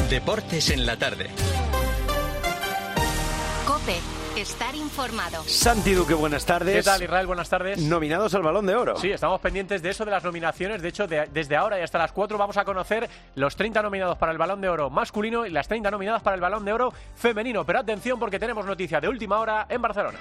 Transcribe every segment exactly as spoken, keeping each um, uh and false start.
Deportes en la tarde. COPE. Estar informado. Santi Duque, buenas tardes. ¿Qué tal, Israel? Buenas tardes. Nominados al Balón de Oro. Sí, estamos pendientes de eso, de las nominaciones. De hecho, de, desde ahora y hasta las cuatro vamos a conocer los treinta nominados para el Balón de Oro masculino y las treinta nominadas para el Balón de Oro femenino. Pero atención, porque tenemos noticia de última hora en Barcelona.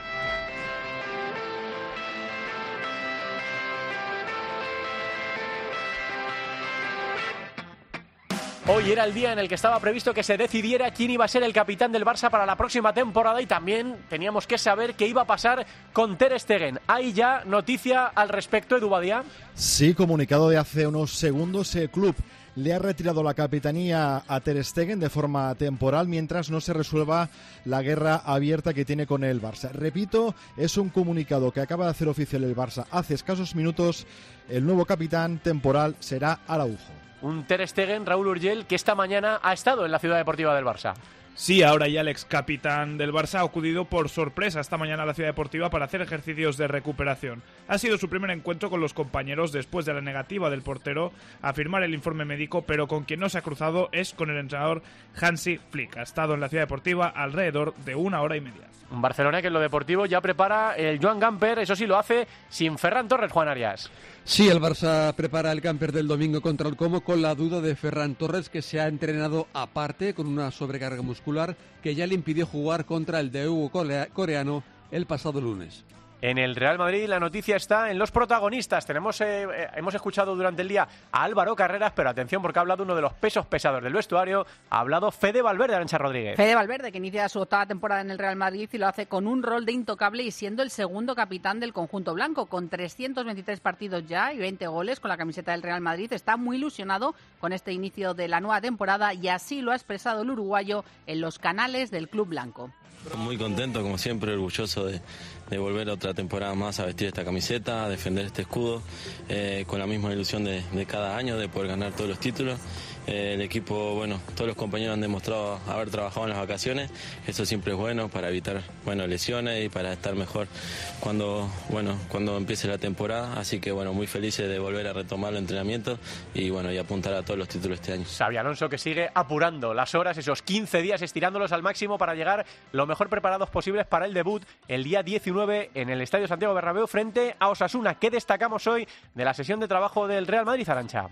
Hoy era el día en el que estaba previsto que se decidiera quién iba a ser el capitán del Barça para la próxima temporada y también teníamos que saber qué iba a pasar con Ter Stegen. ¿Hay ya noticia al respecto, Edu Badía? Sí, comunicado de hace unos segundos, el club le ha retirado la capitanía a Ter Stegen de forma temporal mientras no se resuelva la guerra abierta que tiene con el Barça. Repito, es un comunicado que acaba de hacer oficial el Barça hace escasos minutos. El nuevo capitán temporal será Araujo. Un Ter Stegen, Raúl Urgell, que esta mañana ha estado en la Ciudad Deportiva del Barça. Sí, ahora ya el ex capitán del Barça ha acudido por sorpresa esta mañana a la Ciudad Deportiva para hacer ejercicios de recuperación. Ha sido su primer encuentro con los compañeros después de la negativa del portero a firmar el informe médico, pero con quien no se ha cruzado es con el entrenador Hansi Flick. Ha estado en la Ciudad Deportiva alrededor de una hora y media. Un Barcelona que en lo deportivo ya prepara el Joan Gamper, eso sí lo hace sin Ferran Torres, Juan Arias. Sí, el Barça prepara el camper del domingo contra el Como con la duda de Ferran Torres, que se ha entrenado aparte con una sobrecarga muscular que ya le impidió jugar contra el D U coreano el pasado lunes. En el Real Madrid la noticia está en los protagonistas. Tenemos, eh, hemos escuchado durante el día a Álvaro Carreras, pero atención porque ha hablado uno de los pesos pesados del vestuario. Ha hablado Fede Valverde, Arantxa Rodríguez. Fede Valverde, que inicia su octava temporada en el Real Madrid y lo hace con un rol de intocable y siendo el segundo capitán del conjunto blanco, con trescientos veintitrés partidos ya y veinte goles con la camiseta del Real Madrid. Está muy ilusionado con este inicio de la nueva temporada y así lo ha expresado el uruguayo en los canales del club blanco. Muy contento, como siempre, orgulloso de, de volver otra temporada más a vestir esta camiseta, a defender este escudo, eh, con la misma ilusión de, de cada año, de poder ganar todos los títulos. Eh, el equipo, bueno, todos los compañeros han demostrado haber trabajado en las vacaciones. Eso siempre es bueno para evitar, bueno, lesiones y para estar mejor cuando, bueno, cuando empiece la temporada. Así que, bueno, muy felices de volver a retomar los entrenamientos y, bueno, y apuntar a todos los títulos este año. Xabi Alonso, que sigue apurando las horas, esos quince días, estirándolos al máximo para llegar lo mejor preparados posibles para el debut el día diecinueve en el Estadio Santiago Bernabéu frente a Osasuna. ¿Qué destacamos hoy de la sesión de trabajo del Real Madrid, Arantxa?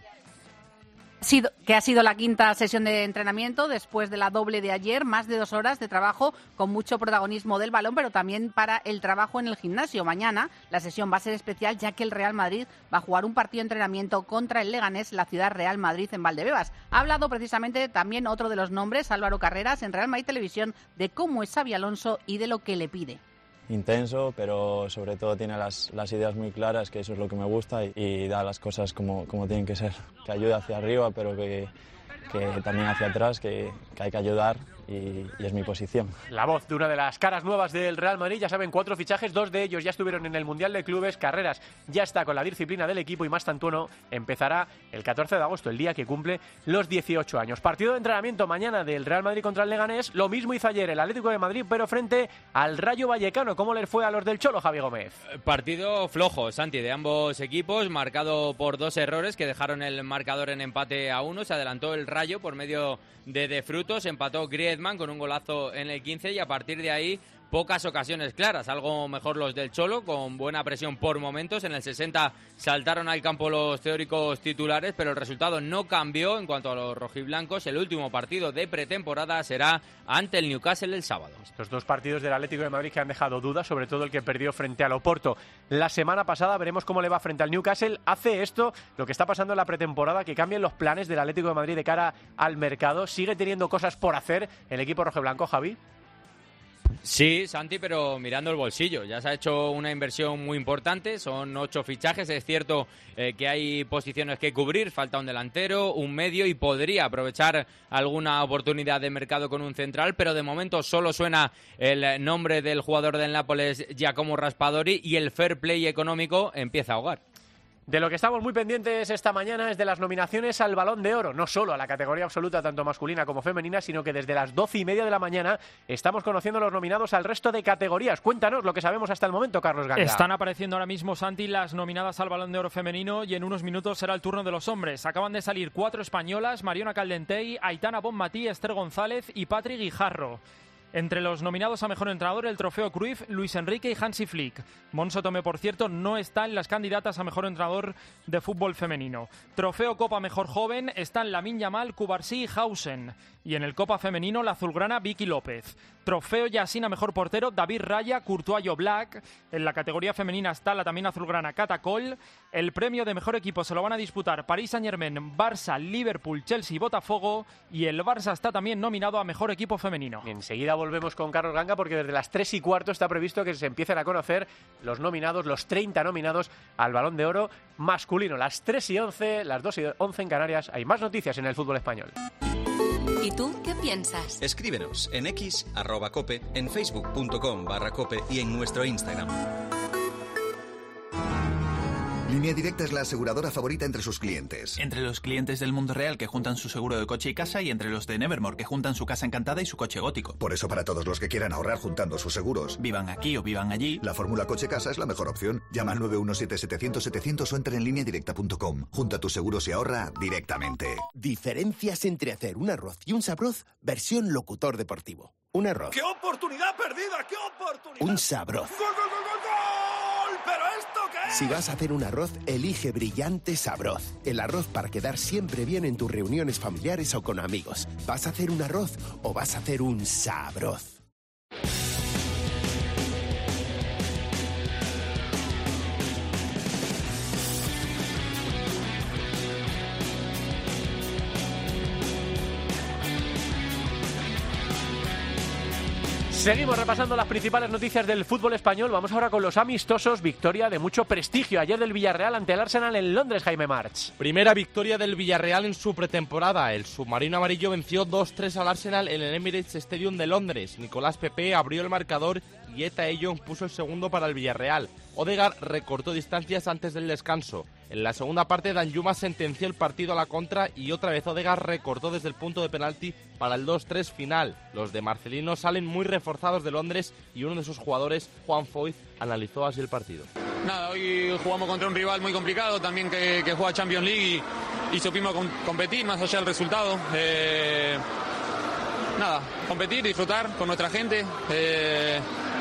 Sido, que ha sido la quinta sesión de entrenamiento después de la doble de ayer, más de dos horas de trabajo con mucho protagonismo del balón, pero también para el trabajo en el gimnasio. Mañana la sesión va a ser especial ya que el Real Madrid va a jugar un partido de entrenamiento contra el Leganés, la ciudad Real Madrid en Valdebebas. Ha hablado precisamente también otro de los nombres, Álvaro Carreras, en Real Madrid Televisión, de cómo es Xabi Alonso y de lo que le pide. Intenso, pero sobre todo tiene las, las ideas muy claras, que eso es lo que me gusta, y, y da las cosas como, como tienen que ser, que ayude hacia arriba, pero que, que también hacia atrás, que, que hay que ayudar. Y, y es mi posición. La voz de una de las caras nuevas del Real Madrid, ya saben, cuatro fichajes, dos de ellos ya estuvieron en el Mundial de Clubes. Carreras ya está con la disciplina del equipo y Mas Tantuono empezará el catorce de agosto, el día que cumple los dieciocho años. Partido de entrenamiento mañana del Real Madrid contra el Leganés, lo mismo hizo ayer el Atlético de Madrid, pero frente al Rayo Vallecano. ¿Cómo les fue a los del Cholo, Javi Gómez? Partido flojo, Santi, de ambos equipos, marcado por dos errores que dejaron el marcador en empate a uno. Se adelantó el Rayo por medio de De Frutos, empató Griezmann con un golazo en el quince y a partir de ahí pocas ocasiones claras, algo mejor los del Cholo, con buena presión por momentos. En el sesenta saltaron al campo los teóricos titulares, pero el resultado no cambió en cuanto a los rojiblancos. El último partido de pretemporada será ante el Newcastle el sábado. Estos dos partidos del Atlético de Madrid que han dejado dudas, sobre todo el que perdió frente al Oporto la semana pasada. Veremos cómo le va frente al Newcastle. Hace esto lo que está pasando en la pretemporada, que cambian los planes del Atlético de Madrid de cara al mercado. Sigue teniendo cosas por hacer el equipo rojiblanco, Javi. Sí, Santi, pero mirando el bolsillo. Ya se ha hecho una inversión muy importante, son ocho fichajes. Es cierto eh, que hay posiciones que cubrir, falta un delantero, un medio y podría aprovechar alguna oportunidad de mercado con un central, pero de momento solo suena el nombre del jugador del Nápoles, Giacomo Raspadori, y el fair play económico empieza a ahogar. De lo que estamos muy pendientes esta mañana es de las nominaciones al Balón de Oro, no solo a la categoría absoluta tanto masculina como femenina, sino que desde las doce y media de la mañana estamos conociendo los nominados al resto de categorías. Cuéntanos lo que sabemos hasta el momento, Carlos Ganga. Están apareciendo ahora mismo, Santi, las nominadas al Balón de Oro femenino y en unos minutos será el turno de los hombres. Acaban de salir cuatro españolas: Mariona Caldentey, Aitana Bonmatí, Esther González y Patri Guijarro. Entre los nominados a Mejor Entrenador, el Trofeo Cruyff, Luis Enrique y Hansi Flick. Monse Tomé, por cierto, no está en las candidatas a Mejor Entrenador de fútbol femenino. Trofeo Copa Mejor Joven están Lamine Yamal, Cubarsí y Hausen. Y en el Copa Femenino, la azulgrana Vicky López. Trofeo Yassine a Mejor Portero, David Raya, Courtois y Oblak. En la categoría femenina está la también azulgrana Cata Coll. El premio de Mejor Equipo se lo van a disputar Paris Saint-Germain, Barça, Liverpool, Chelsea y Botafogo. Y el Barça está también nominado a Mejor Equipo Femenino. Enseguida volvemos con Carlos Ganga porque desde las tres y cuarto está previsto que se empiecen a conocer los nominados, los treinta nominados al Balón de Oro masculino. Las tres y once, las dos y once en Canarias. Hay más noticias en el fútbol español. ¿Y tú qué piensas? Escríbenos en x arroba cope, en facebook punto com barra cope y en nuestro Instagram. Línea Directa es la aseguradora favorita entre sus clientes. Entre los clientes del mundo real que juntan su seguro de coche y casa y entre los de Nevermore que juntan su casa encantada y su coche gótico. Por eso, para todos los que quieran ahorrar juntando sus seguros, vivan aquí o vivan allí, la fórmula coche-casa es la mejor opción. Llama al nueve uno siete, setecientos, setecientos o entra en línea directa punto com. Junta tus seguros y ahorra directamente. Diferencias entre hacer un arroz y un sabroz versión locutor deportivo. Un arroz. ¡Qué oportunidad perdida! ¡Qué oportunidad! Un sabroz. ¡Gol, gol, gol, gol, gol! ¿Pero esto qué es? Si vas a hacer un arroz, elige Brillante Sabroz. El arroz para quedar siempre bien en tus reuniones familiares o con amigos. ¿Vas a hacer un arroz o vas a hacer un sabroz? Seguimos repasando las principales noticias del fútbol español. Vamos ahora con los amistosos. Victoria de mucho prestigio ayer del Villarreal ante el Arsenal en Londres, Jaime March. Primera victoria del Villarreal en su pretemporada. El submarino amarillo venció dos tres al Arsenal en el Emirates Stadium de Londres. Nicolás Pepe abrió el marcador y Eta Eyong puso el segundo para el Villarreal. Odegaard recortó distancias antes del descanso. En la segunda parte, Danjuma sentenció el partido a la contra y otra vez Odegaard recortó desde el punto de penalti para el dos tres final. Los de Marcelino salen muy reforzados de Londres y uno de sus jugadores, Juan Foyth, analizó así el partido. Nada, hoy jugamos contra un rival muy complicado también que, que juega Champions League y, y supimos con, competir más allá del resultado. Eh, nada, competir, disfrutar con nuestra gente. Eh,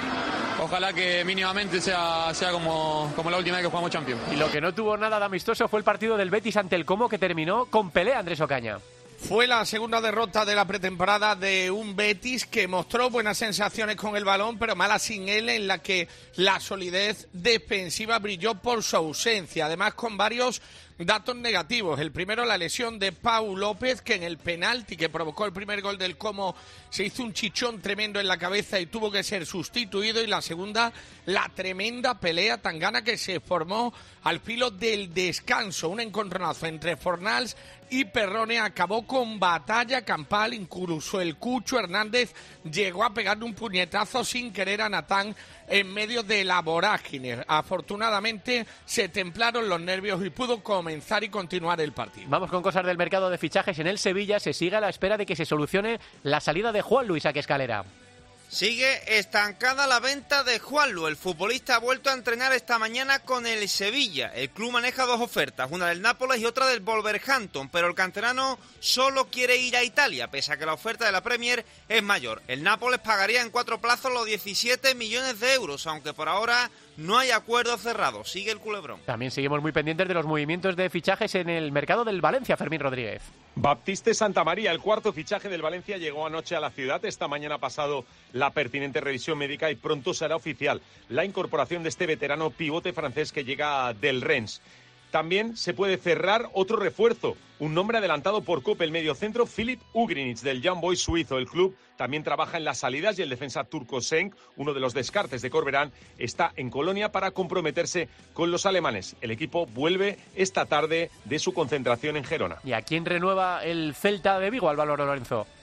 Ojalá que mínimamente sea, sea como, como la última vez que jugamos Champions. Y lo que no tuvo nada de amistoso fue el partido del Betis ante el Como, que terminó con pelea, Andrés Ocaña. Fue la segunda derrota de la pretemporada de un Betis que mostró buenas sensaciones con el balón, pero malas sin él, en la que la solidez defensiva brilló por su ausencia. Además, con varios datos negativos. El primero, la lesión de Pau López, que en el penalti que provocó el primer gol del Como se hizo un chichón tremendo en la cabeza y tuvo que ser sustituido. Y la segunda, la tremenda pelea tangana que se formó al filo del descanso. Un encontronazo entre Fornals y Perrone acabó con batalla campal. Incluso el Cucho Hernández llegó a pegarle un puñetazo sin querer a Natán en medio de la vorágine. Afortunadamente se templaron los nervios y pudo comenzar y continuar el partido. Vamos con cosas del mercado de fichajes. En el Sevilla se sigue a la espera de que se solucione la salida de Juan Luis Escalera. Sigue estancada la venta de Juanlu. El futbolista ha vuelto a entrenar esta mañana con el Sevilla. El club maneja dos ofertas, una del Nápoles y otra del Wolverhampton, pero el canterano solo quiere ir a Italia, pese a que la oferta de la Premier es mayor. El Nápoles pagaría en cuatro plazos los diecisiete millones de euros, aunque por ahora no hay acuerdo cerrado. Sigue el culebrón. También seguimos muy pendientes de los movimientos de fichajes en el mercado del Valencia, Fermín Rodríguez. Baptiste Santamaría, el cuarto fichaje del Valencia, llegó anoche a la ciudad. Esta mañana ha pasado la pertinente revisión médica y pronto será oficial la incorporación de este veterano pivote francés que llega del Rennes. También se puede cerrar otro refuerzo, un nombre adelantado por Cope, el mediocentro Filip Ugrinic del Young Boys suizo. El club también trabaja en las salidas y el defensa turco Senk, uno de los descartes de Corberán, está en Colonia para comprometerse con los alemanes. El equipo vuelve esta tarde de su concentración en Gerona. ¿Y a quién renueva el Celta de Vigo, Álvaro Lorenzo?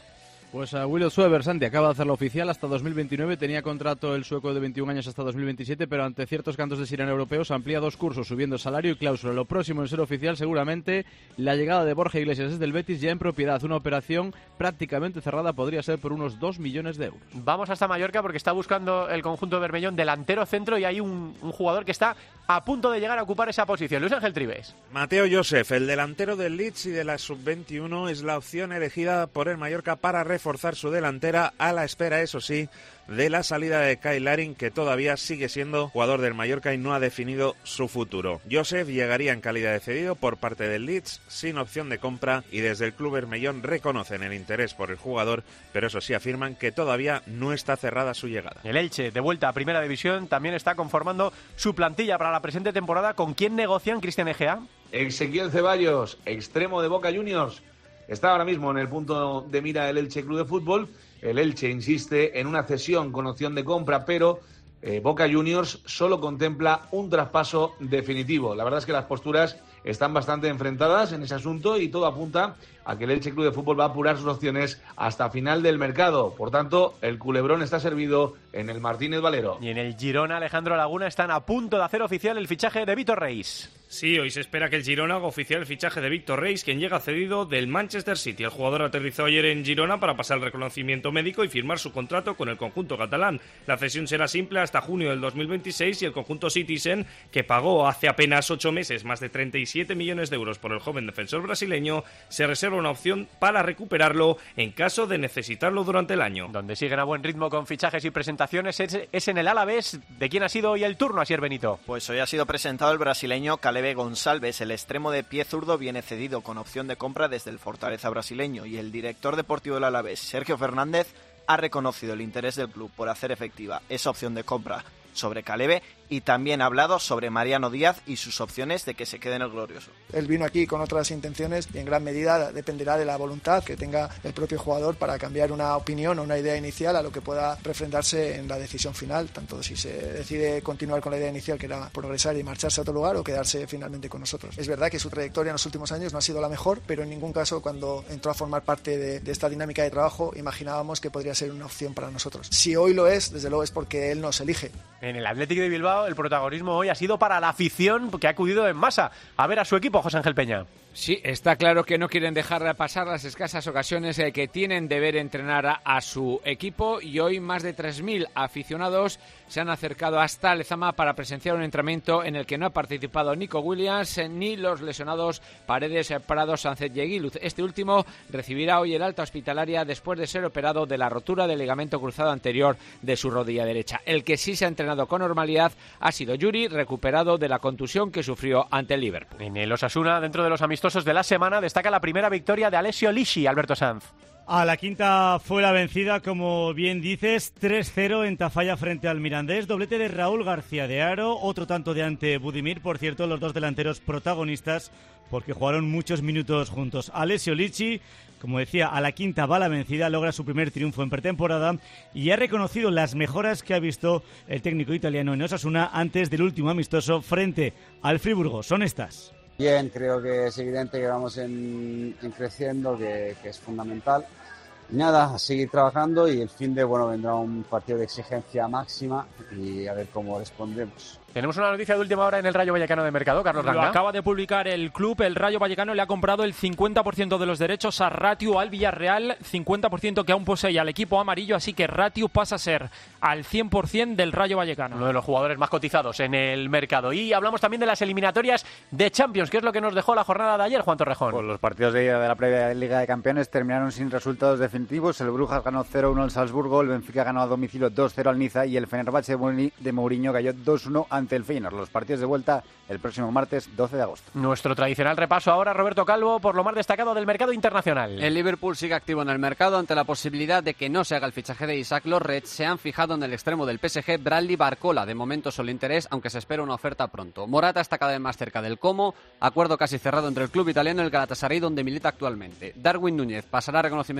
Pues a William Suever, Santi, acaba de hacerlo oficial hasta dos mil veintinueve. Tenía contrato el sueco de veintiún años hasta dos mil veintisiete, pero ante ciertos cantos de sirena europeos amplía dos cursos, subiendo salario y cláusula. Lo próximo en ser oficial, seguramente, la llegada de Borja Iglesias desde el Betis ya en propiedad. Una operación prácticamente cerrada podría ser por unos dos millones de euros. Vamos hasta Mallorca porque está buscando el conjunto de Bermellón delantero centro y hay un, un jugador que está a punto de llegar a ocupar esa posición. Luis Ángel Trives. Mateo Joseph, el delantero del Leeds y de la sub veintiuno, es la opción elegida por el Mallorca para reforzar su delantera, a la espera, eso sí, de la salida de Kyle Larin, que todavía sigue siendo jugador del Mallorca y no ha definido su futuro. Joseph llegaría en calidad de cedido por parte del Leeds, sin opción de compra, y desde el club bermellón reconocen el interés por el jugador, pero eso sí afirman que todavía no está cerrada su llegada. El Elche, de vuelta a Primera División, también está conformando su plantilla para la presente temporada. ¿Con quién negocian, Cristian Egea? Ezequiel Ceballos, extremo de Boca Juniors, está ahora mismo en el punto de mira el Elche Club de Fútbol. El Elche insiste en una cesión con opción de compra, pero eh, Boca Juniors solo contempla un traspaso definitivo. La verdad es que las posturas están bastante enfrentadas en ese asunto y todo apunta a que el Elche Club de Fútbol va a apurar sus opciones hasta final del mercado. Por tanto, el culebrón está servido en el Martínez Valero. Y en el Girona, Alejandro Laguna, están a punto de hacer oficial el fichaje de Víctor Reis. Sí, hoy se espera que el Girona haga oficial el fichaje de Víctor Reis, quien llega cedido del Manchester City. El jugador aterrizó ayer en Girona para pasar el reconocimiento médico y firmar su contrato con el conjunto catalán. La cesión será simple hasta junio del dos mil veintiséis y el conjunto Citizen, que pagó hace apenas ocho meses más de treinta y siete millones de euros por el joven defensor brasileño, se reserva una opción para recuperarlo en caso de necesitarlo durante el año. Donde siguen a buen ritmo con fichajes y presentaciones es, es en el Alavés. ¿De quién ha sido hoy el turno, Asier Benito? Pues hoy ha sido presentado el brasileño Caleb Gonçalves. El extremo de pie zurdo viene cedido con opción de compra desde el Fortaleza brasileño y el director deportivo del Alavés, Sergio Fernández, ha reconocido el interés del club por hacer efectiva esa opción de compra sobre Calebe y también ha hablado sobre Mariano Díaz y sus opciones de que se quede en el glorioso. Él vino aquí con otras intenciones y en gran medida dependerá de la voluntad que tenga el propio jugador para cambiar una opinión o una idea inicial a lo que pueda refrendarse en la decisión final, tanto si se decide continuar con la idea inicial, que era progresar y marcharse a otro lugar, o quedarse finalmente con nosotros. Es verdad que su trayectoria en los últimos años no ha sido la mejor, pero en ningún caso cuando entró a formar parte de, de esta dinámica de trabajo imaginábamos que podría ser una opción para nosotros. Si hoy lo es, desde luego es porque él nos elige. En el Athletic de Bilbao el protagonismo hoy ha sido para la afición, que ha acudido en masa a ver a su equipo, José Ángel Peña. Sí, está claro que no quieren dejar pasar las escasas ocasiones eh, que tienen de ver entrenar a, a su equipo, y hoy más de tres mil aficionados se han acercado hasta Lezama para presenciar un entrenamiento en el que no ha participado Nico Williams eh, ni los lesionados Paredes, eh, Prado, Sánchez y Aguiluz. Este último recibirá hoy el alta hospitalaria después de ser operado de la rotura del ligamento cruzado anterior de su rodilla derecha. El que sí se ha entrenado con normalidad ha sido Yuri, recuperado de la contusión que sufrió ante el Liverpool. En el Osasuna, dentro de los amistosos de la semana, destaca la primera victoria de Alessio Lisci, Alberto Sanz. A la quinta fue la vencida, como bien dices, tres cero en Tafalla frente al Mirandés, doblete de Raúl García de Haro, otro tanto de ante Budimir, por cierto, los dos delanteros protagonistas, porque jugaron muchos minutos juntos. Alessio Lisci, como decía, a la quinta va la vencida, logra su primer triunfo en pretemporada y ha reconocido las mejoras que ha visto el técnico italiano en Osasuna antes del último amistoso frente al Friburgo. Son estas. Bien, creo que es evidente que vamos en, en creciendo, que, que es fundamental. Y nada, a seguir trabajando, y el fin de, bueno, vendrá un partido de exigencia máxima y a ver cómo respondemos. Tenemos una noticia de última hora en el Rayo Vallecano de Mercado, Carlos Ranga. Lo acaba de publicar el club. El Rayo Vallecano le ha comprado el cincuenta por ciento de los derechos a Ratiu al Villarreal, cincuenta por ciento que aún posee al equipo amarillo, así que Ratiu pasa a ser al cien por ciento del Rayo Vallecano. Uno de los jugadores más cotizados en el mercado. Y hablamos también de las eliminatorias de Champions, que es lo que nos dejó la jornada de ayer, Juan Torrejón. Pues los partidos de, de la previa Liga de Campeones terminaron sin resultados definitivos. El Brujas ganó cero uno al Salzburgo, el Benfica ganó a domicilio dos cero al Niza y el Fenerbahce de Mourinho cayó dos uno ante el Feyenoord. Los partidos de vuelta el próximo martes doce de agosto. Nuestro tradicional repaso ahora, Roberto Calvo, por lo más destacado del mercado internacional. El Liverpool sigue activo en el mercado ante la posibilidad de que no se haga el fichaje de Isaac. Los Reds se han fijado en el extremo del P S G, Bradley Barcola. De momento solo interés, aunque se espera una oferta pronto. Morata está cada vez más cerca del Como, acuerdo casi cerrado entre el club italiano y el Galatasaray, donde milita actualmente. Darwin Núñez pasará a reconocimiento médico pronto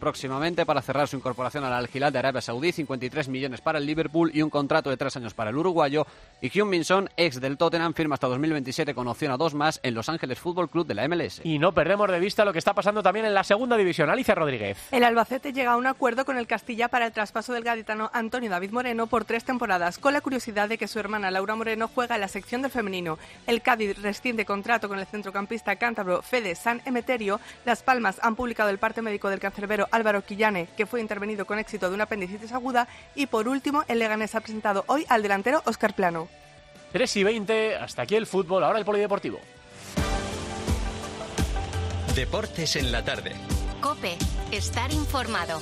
próximamente para cerrar su incorporación al Al Hilal de Arabia Saudí, cincuenta y tres millones para el Liverpool y un contrato de tres años para el uruguayo. Y Heung-min Son, ex del Tottenham, firma hasta dos mil veintisiete con opción a dos más en Los Ángeles Fútbol Club de la M L S. Y no perdemos de vista lo que está pasando también en la segunda división. Alicia Rodríguez. El Albacete llega a un acuerdo con el Castilla para el traspaso del gaditano Antonio David Moreno por tres temporadas, con la curiosidad de que su hermana Laura Moreno juega en la sección del femenino. El Cádiz rescinde contrato con el centrocampista cántabro Fede San Emeterio. Las Palmas han publicado el parte médico del cancerbero Álvaro Quillane, que fue intervenido con éxito de una apendicitis aguda. Y por último, el Leganés ha presentado hoy al delantero Óscar Plano. tres y veinte, hasta aquí el fútbol, ahora el polideportivo. Deportes en la tarde. COPE, estar informado.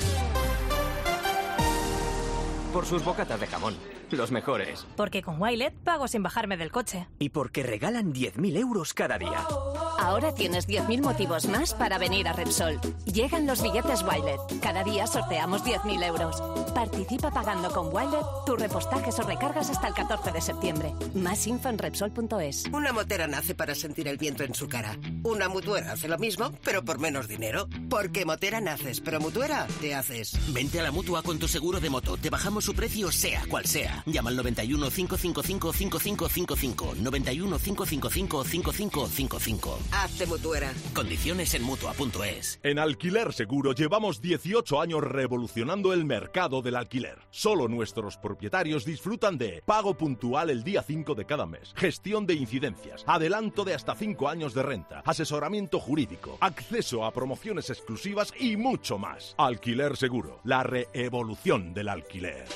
Por sus bocatas de jamón, los mejores. Porque con Wilet pago sin bajarme del coche. Y porque regalan diez mil euros cada día. Ahora tienes diez mil motivos más para venir a Repsol. Llegan los billetes Wilet. Cada día sorteamos diez mil euros. Participa pagando con Wilet tus repostajes o recargas hasta el catorce de septiembre. Más info en Repsol punto es. Una motera nace para sentir el viento en su cara. Una mutuera hace lo mismo, pero por menos dinero. Porque motera naces, pero mutuera te haces. Vente a la Mutua con tu seguro de moto. Te bajamos su precio sea cual sea. Llama al noventa y uno, cinco cinco cinco, cinco cinco cinco cinco. noventa y uno, cinco cinco cinco, cinco cinco cinco cinco. Hazte mutuera. Condiciones en Mutua punto es. En Alquiler Seguro llevamos dieciocho años revolucionando el mercado del alquiler. Solo nuestros propietarios disfrutan de pago puntual el día cinco de cada mes, gestión de incidencias, adelanto de hasta cinco años de renta, asesoramiento jurídico, acceso a promociones exclusivas y mucho más. Alquiler Seguro, la reevolución del alquiler.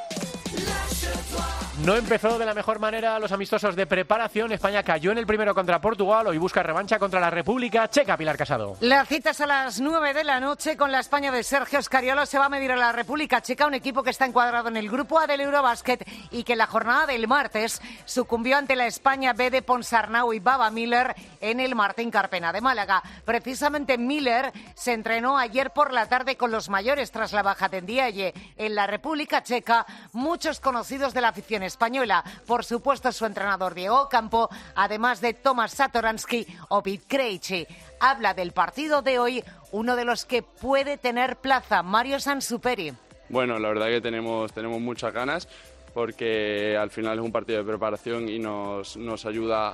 No empezó de la mejor manera los amistosos de preparación. España cayó en el primero contra Portugal. Hoy busca revancha contra la República Checa. Pilar Casado. La cita es a las nueve de la noche con la España de Sergio Scariolo. Se va a medir a la República Checa, un equipo que está encuadrado en el grupo A del Eurobásquet y que en la jornada del martes sucumbió ante la España B de Ponsarnau y Baba Miller en el Martín Carpena de Málaga. Precisamente Miller se entrenó ayer por la tarde con los mayores tras la baja de Ndiaye. En la República Checa, muchos conocidos de la afición española, por supuesto su entrenador Diego Campo, además de Tomas Satoransky o Pete Krejci. Habla del partido de hoy uno de los que puede tener plaza, Mario Sansuperi. Bueno, la verdad que tenemos, tenemos muchas ganas porque al final es un partido de preparación y nos, nos ayuda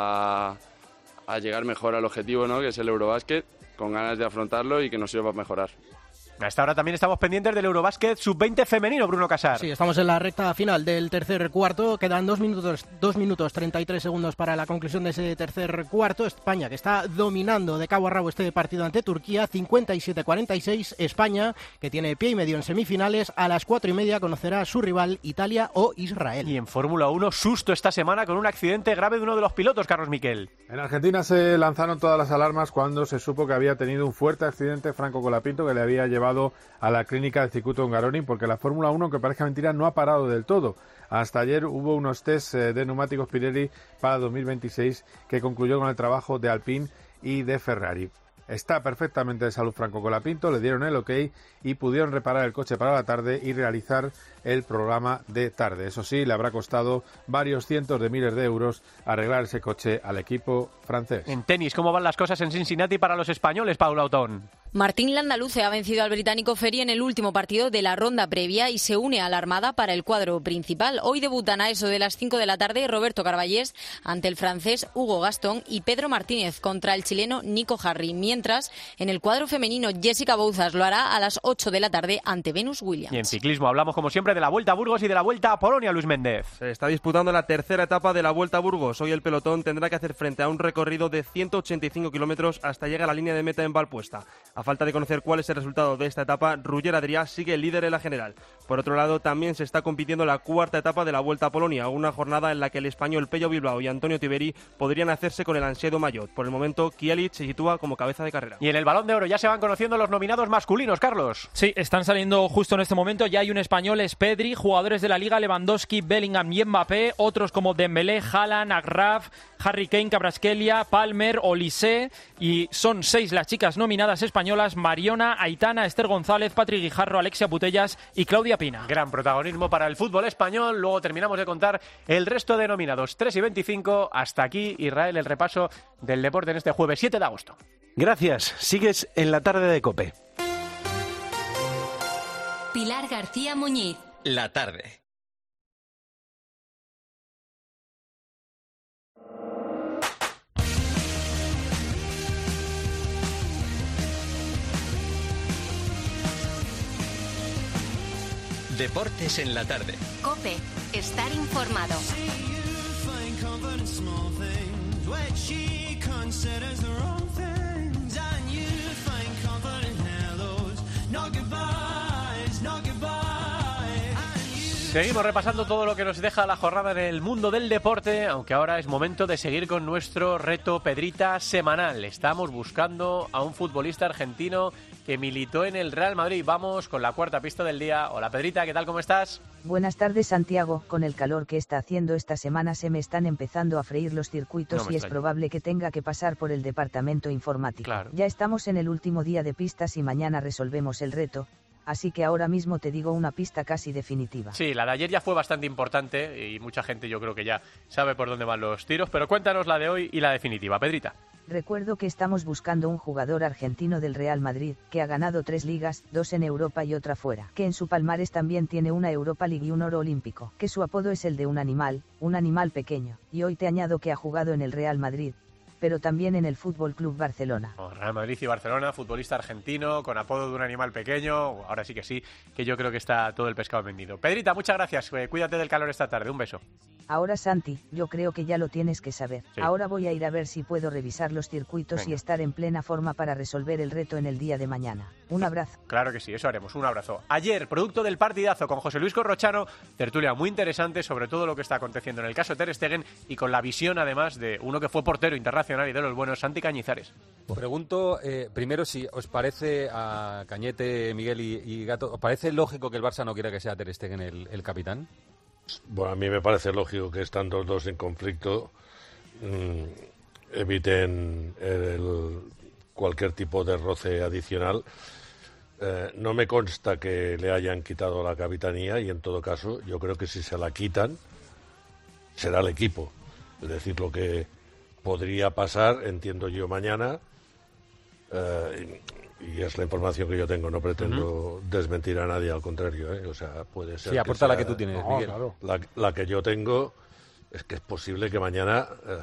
a, a llegar mejor al objetivo, ¿no?, que es el Eurobásquet, con ganas de afrontarlo y que nos sirva para mejorar. A esta hora también estamos pendientes del Eurobásquet sub veinte femenino, Bruno Casar. Sí, estamos en la recta final del tercer cuarto. Quedan dos minutos, dos minutos treinta y tres segundos para la conclusión de ese tercer cuarto. España, que está dominando de cabo a rabo este partido ante Turquía, cincuenta y siete cuarenta y seis. España, que tiene pie y medio en semifinales. A las cuatro y media conocerá a su rival, Italia o Israel. Y en Fórmula uno, susto esta semana con un accidente grave de uno de los pilotos, Carlos Miquel. En Argentina se lanzaron todas las alarmas cuando se supo que había tenido un fuerte accidente Franco Colapinto, que le había llevado a la clínica del circuito Hungaroring, porque la Fórmula uno, que parezca mentira, no ha parado del todo. Hasta ayer hubo unos test de neumáticos Pirelli para dos mil veintiséis que concluyó con el trabajo de Alpine y de Ferrari. Está perfectamente de salud Franco Colapinto, le dieron el ok y pudieron reparar el coche para la tarde y realizar el programa de tarde. Eso sí, le habrá costado varios cientos de miles de euros arreglar ese coche al equipo francés. En tenis, ¿cómo van las cosas en Cincinnati para los españoles, Paula Otón? Martín Landaluce ha vencido al británico Ferry en el último partido de la ronda previa y se une a la Armada para el cuadro principal. Hoy debutan a eso de las cinco de la tarde Roberto Carballés ante el francés Hugo Gastón y Pedro Martínez contra el chileno Nico Harry. Mientras, en el cuadro femenino, Jessica Bouzas lo hará a las ocho de la tarde ante Venus Williams. Y en ciclismo hablamos como siempre de la Vuelta a Burgos y de la Vuelta a Polonia, Luis Méndez. Se está disputando la tercera etapa de la Vuelta a Burgos. Hoy el pelotón tendrá que hacer frente a un recorrido de ciento ochenta y cinco kilómetros hasta llegar a la línea de meta en Valpuesta. A falta de conocer cuál es el resultado de esta etapa, Ruller Adrià sigue líder en la general. Por otro lado, también se está compitiendo la cuarta etapa de la Vuelta a Polonia, una jornada en la que el español Pello Bilbao y Antonio Tiberi podrían hacerse con el ansiado maillot. Por el momento, Kielic se sitúa como cabeza de carrera. Y en el Balón de Oro ya se van conociendo los nominados masculinos, Carlos. Sí, están saliendo justo en este momento. Ya hay un español, es Pedri, jugadores de la Liga, Lewandowski, Bellingham y Mbappé, otros como Dembélé, Haaland, Agraf, Harry Kane, Kvaratskhelia, Palmer, Olise, y son seis las chicas nominadas españolas: Mariona, Aitana, Esther González, Patri Guijarro, Alexia Putellas y Claudia Pina. Gran protagonismo para el fútbol español. Luego terminamos de contar el resto de nominados. tres y veinticinco. Hasta aquí, Israel, el repaso del deporte en este jueves siete de agosto. Gracias. Sigues en la tarde de COPE. García Muñiz. La tarde. Deportes en la tarde. COPE. Estar informado. Seguimos repasando todo lo que nos deja la jornada en el mundo del deporte, aunque ahora es momento de seguir con nuestro reto Pedrita semanal. Estamos buscando a un futbolista argentino que militó en el Real Madrid. Vamos con la cuarta pista del día. Hola Pedrita, ¿qué tal? ¿Cómo estás? Buenas tardes, Santiago. Con el calor que está haciendo esta semana se me están empezando a freír los circuitos No y es extraña. probable que tenga que pasar por el departamento informático. Claro. Ya estamos en el último día de pistas y mañana resolvemos el reto, así que ahora mismo te digo una pista casi definitiva. Sí, la de ayer ya fue bastante importante y mucha gente yo creo que ya sabe por dónde van los tiros, pero cuéntanos la de hoy y la definitiva, Pedrita. Recuerdo que estamos buscando un jugador argentino del Real Madrid, que ha ganado tres ligas, dos en Europa y otra fuera, que en su palmarés también tiene una Europa League y un oro olímpico, que su apodo es el de un animal, un animal pequeño, y hoy te añado que ha jugado en el Real Madrid, pero también en el Fútbol Club Barcelona. Oh, Real Madrid y Barcelona, futbolista argentino con apodo de un animal pequeño. Ahora sí que sí, que yo creo que está todo el pescado vendido. Pedrita, muchas gracias. Eh, cuídate del calor esta tarde. Un beso. Ahora Santi, yo creo que ya lo tienes que saber. Sí. Ahora voy a ir a ver si puedo revisar los circuitos Venga. y estar en plena forma para resolver el reto en el día de mañana. Un abrazo. Claro que sí, eso haremos. Un abrazo. Ayer, producto del partidazo con José Luis Corrochano, tertulia muy interesante sobre todo lo que está aconteciendo en el caso Ter Stegen y con la visión además de uno que fue portero internacional y de los buenos, Santi Cañizares. Pregunto eh, primero si os parece a Cañete, Miguel y, y Gato, ¿os parece lógico que el Barça no quiera que sea Ter Stegen el, el capitán? Bueno, a mí me parece lógico que estando los dos en conflicto mmm, eviten el, cualquier tipo de roce adicional. Eh, no me consta que le hayan quitado la capitanía y en todo caso yo creo que si se la quitan será el equipo. Es decir, lo que podría pasar, entiendo yo, mañana, eh, y es la información que yo tengo, no pretendo uh-huh. desmentir a nadie, al contrario, ¿eh? O sea, puede ser. Sí, aporta que sea, la que tú tienes, no, Miguel. Claro. La, la que yo tengo es que es posible que mañana eh,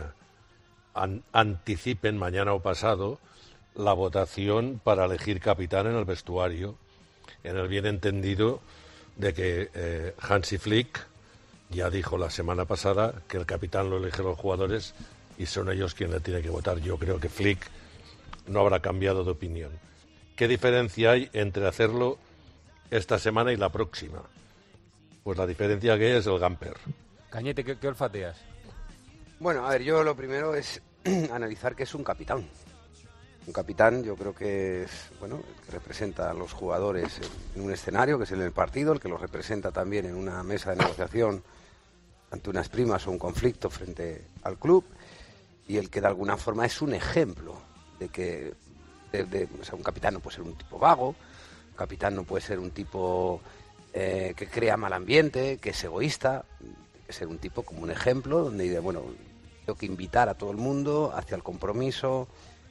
an, anticipen, mañana o pasado, la votación para elegir capitán en el vestuario, en el bien entendido de que eh, Hansi Flick ya dijo la semana pasada que el capitán lo eligen los jugadores y son ellos quienes le tienen que votar. Yo creo que Flick no habrá cambiado de opinión. ¿Qué diferencia hay entre hacerlo esta semana y la próxima? Pues la diferencia que es el Gamper. Cañete, ¿qué, qué olfateas? Bueno, a ver, yo lo primero es analizar que es un capitán. Un capitán yo creo que es, bueno, el que representa a los jugadores en un escenario, que es en el partido, el que los representa también en una mesa de negociación ante unas primas o un conflicto frente al club, y el que de alguna forma es un ejemplo de que de, de, o sea, un capitán no puede ser un tipo vago, un capitán no puede ser un tipo eh, que crea mal ambiente, que es egoísta, tiene que ser un tipo como un ejemplo donde dice, bueno, tengo que invitar a todo el mundo hacia el compromiso,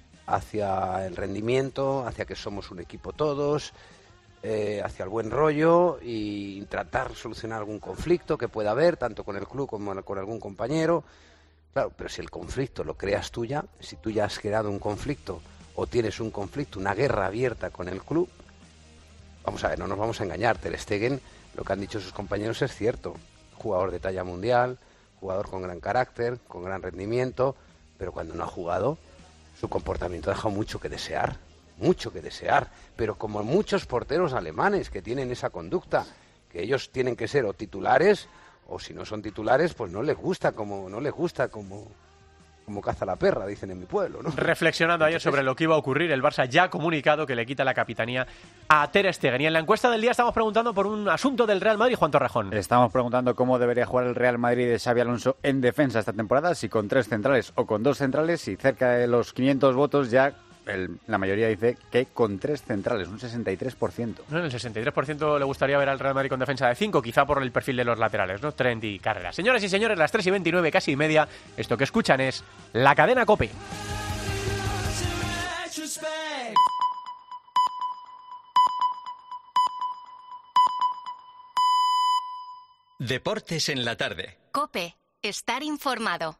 hacia el rendimiento, hacia que somos un equipo todos, eh, hacia el buen rollo y tratar de solucionar algún conflicto que pueda haber, tanto con el club como con algún compañero. Claro, pero si el conflicto lo creas tú ya, si tú ya has creado un conflicto o tienes un conflicto, una guerra abierta con el club, vamos a ver, no nos vamos a engañar, Ter Stegen, lo que han dicho sus compañeros es cierto, jugador de talla mundial, jugador con gran carácter, con gran rendimiento, pero cuando no ha jugado, su comportamiento ha dejado mucho que desear, mucho que desear, pero como muchos porteros alemanes que tienen esa conducta, que ellos tienen que ser o titulares, o si no son titulares, pues no les gusta como no les gusta como, como caza la perra, dicen en mi pueblo, ¿no? Reflexionando ayer sobre lo que iba a ocurrir, el Barça ya ha comunicado que le quita la capitanía a Ter Stegen. Y en la encuesta del día estamos preguntando por un asunto del Real Madrid, Juan Torrejón. Estamos preguntando cómo debería jugar el Real Madrid de Xabi Alonso en defensa esta temporada, si con tres centrales o con dos centrales, y cerca de los quinientos votos ya el, la mayoría dice que con tres centrales, un sesenta y tres por ciento. No, en el sesenta y tres por ciento le gustaría ver al Real Madrid con defensa de cinco, quizá por el perfil de los laterales, ¿no? Trent y Carrera. Señoras y señores, las tres y veintinueve, casi y media, esto que escuchan es La Cadena COPE. Deportes en la tarde. COPE. Estar informado.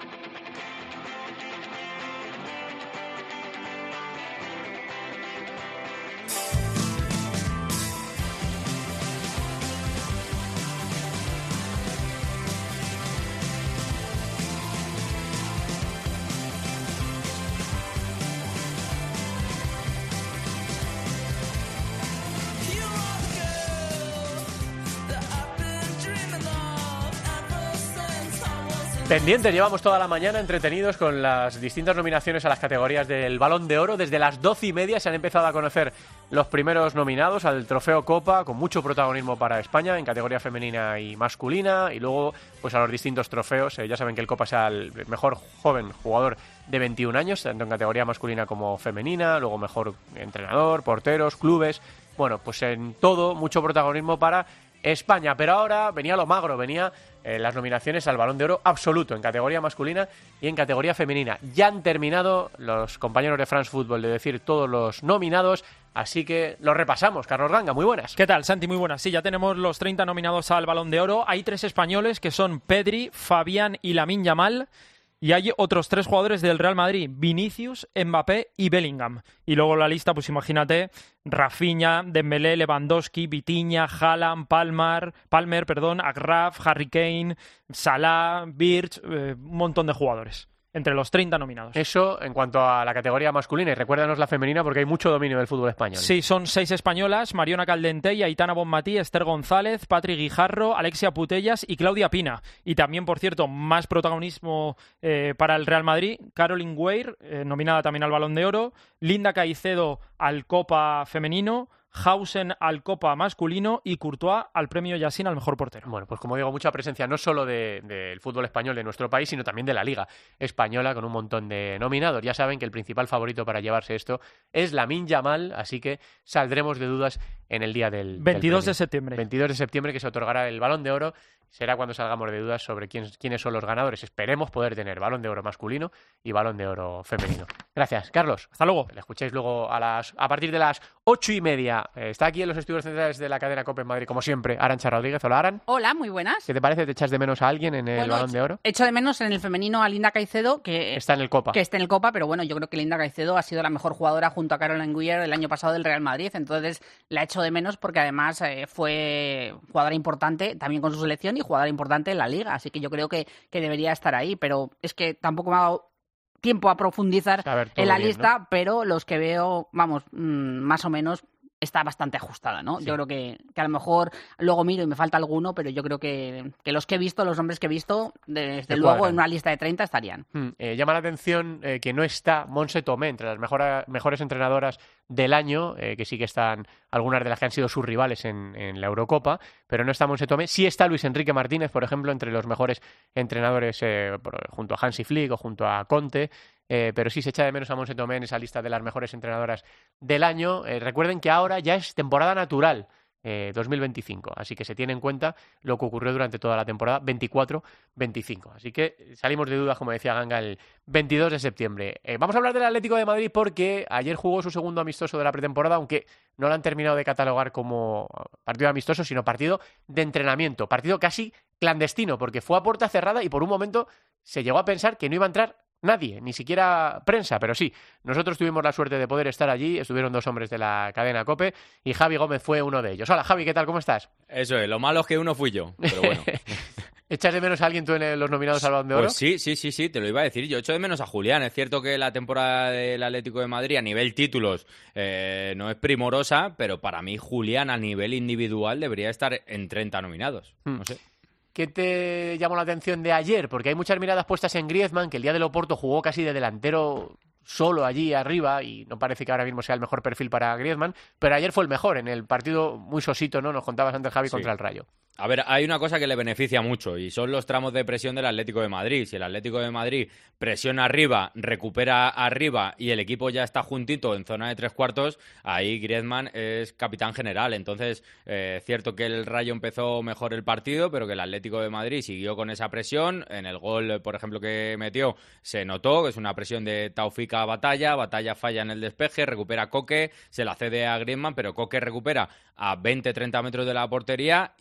Pendientes, llevamos toda la mañana entretenidos con las distintas nominaciones a las categorías del Balón de Oro. Desde las doce y media se han empezado a conocer los primeros nominados al Trofeo Copa, con mucho protagonismo para España en categoría femenina y masculina, y luego pues a los distintos trofeos. Eh, ya saben que el Copa es el mejor joven jugador de veintiún años, tanto en categoría masculina como femenina, luego mejor entrenador, porteros, clubes. Bueno, pues en todo mucho protagonismo para España, pero ahora venía lo magro, venía eh, las nominaciones al Balón de Oro absoluto en categoría masculina y en categoría femenina. Ya han terminado los compañeros de France Football de decir todos los nominados, así que los repasamos. Carlos Ganga, muy buenas. ¿Qué tal, Santi? Muy buenas. Sí, ya tenemos los treinta nominados al Balón de Oro. Hay tres españoles que son Pedri, Fabián y Lamine Yamal. Y hay otros tres jugadores del Real Madrid, Vinicius, Mbappé y Bellingham. Y luego la lista, pues imagínate, Rafinha, Dembélé, Lewandowski, Vitinha, Haaland, Palmer, Palmer, perdón, Agraf, Harry Kane, Salah, Birch, eh, un montón de jugadores entre los treinta nominados. Eso en cuanto a la categoría masculina, y recuérdanos la femenina porque hay mucho dominio del fútbol español. Sí, son seis españolas: Mariona Caldentey, Aitana Bonmatí, Esther González, Patri Guijarro, Alexia Putellas y Claudia Pina. Y también, por cierto, más protagonismo eh, para el Real Madrid: Caroline Weir, eh, nominada también al Balón de Oro, Linda Caicedo al Copa femenino, Hausen al Copa masculino y Courtois al premio Yassin al mejor portero. Bueno, pues como digo, mucha presencia no solo del de, de fútbol español de nuestro país, sino también de la Liga Española, con un montón de nominados. Ya saben que el principal favorito para llevarse esto es Lamine Yamal, así que saldremos de dudas en el día del veintidós de septiembre. veintidós de septiembre, que se otorgará el Balón de Oro. Será cuando salgamos de dudas sobre quién, quiénes son los ganadores. Esperemos poder tener Balón de Oro masculino y Balón de Oro femenino. Gracias, Carlos. Hasta luego. Le escucháis luego a las a partir de las ocho y media. Eh, está aquí en los estudios centrales de la cadena COPE en Madrid, como siempre, Arantxa Rodríguez. Hola, Aran. Hola, muy buenas. ¿Qué te parece? ¿Te echas de menos a alguien en el bueno, Balón de Oro? Echo de menos en el femenino a Linda Caicedo, que está en el Copa. Que está en el Copa, pero bueno, yo creo que Linda Caicedo ha sido la mejor jugadora junto a Caroline Weir el año pasado del Real Madrid. Entonces la echo de menos porque además eh, fue jugadora importante también con su selección y jugadora importante en la Liga. Así que yo creo que, que debería estar ahí, pero es que tampoco me ha dado tiempo a profundizar en la bien, lista, ¿no? Pero los que veo, vamos, mmm, más o menos está bastante ajustada, ¿no? Sí. Yo creo que, que a lo mejor luego miro y me falta alguno, pero yo creo que, que los que he visto, los nombres que he visto, desde Te luego cuadran. en una lista de treinta estarían. Hmm. Eh, llama la atención eh, que no está Montse Tomé entre las mejora, mejores entrenadoras del año, eh, que sí que están algunas de las que han sido sus rivales en, en la Eurocopa, pero no está Montse Tomé. Sí está Luis Enrique Martínez, por ejemplo, entre los mejores entrenadores eh, por, junto a Hansi Flick o junto a Conte. Eh, pero sí se echa de menos a Montse Tomé en esa lista de las mejores entrenadoras del año. Eh, recuerden que ahora ya es temporada natural, eh, dos mil veinticinco, así que se tiene en cuenta lo que ocurrió durante toda la temporada veinticuatro veinticinco. Así que salimos de dudas, como decía Ganga, el veintidós de septiembre. Eh, vamos a hablar del Atlético de Madrid porque ayer jugó su segundo amistoso de la pretemporada, aunque no lo han terminado de catalogar como partido amistoso, sino partido de entrenamiento, partido casi clandestino, porque fue a puerta cerrada y por un momento se llegó a pensar que no iba a entrar nadie, ni siquiera prensa, pero sí, nosotros tuvimos la suerte de poder estar allí. Estuvieron dos hombres de la cadena COPE y Javi Gómez fue uno de ellos. Hola, Javi, ¿qué tal? ¿Cómo estás? Eso es, lo malo es que uno fui yo, pero bueno. ¿Echas de menos a alguien tú en los nominados al Balón de Oro? Pues sí, sí, sí, sí, te lo iba a decir. Yo echo de menos a Julián. Es cierto que la temporada del Atlético de Madrid a nivel títulos eh, no es primorosa, pero para mí Julián a nivel individual debería estar en treinta nominados. Hmm. No sé. ¿Qué te llamó la atención de ayer? Porque hay muchas miradas puestas en Griezmann, que el día del Oporto jugó casi de delantero solo allí arriba y no parece que ahora mismo sea el mejor perfil para Griezmann, pero ayer fue el mejor en el partido muy sosito, ¿no? Nos contabas antes, Javi, Sí. contra el Rayo. A ver, hay una cosa que le beneficia mucho y son los tramos de presión del Atlético de Madrid. Si el Atlético de Madrid presiona arriba, recupera arriba y el equipo ya está juntito en zona de tres cuartos, ahí Griezmann es capitán general. Entonces, eh, cierto que el Rayo empezó mejor el partido, pero que el Atlético de Madrid siguió con esa presión. En el gol, por ejemplo, que metió, se notó que es una presión de Taufik a Batalla. Batalla falla en el despeje, recupera Coque, se la cede a Griezmann, pero Coque recupera a veinte treinta metros de la portería y se la deja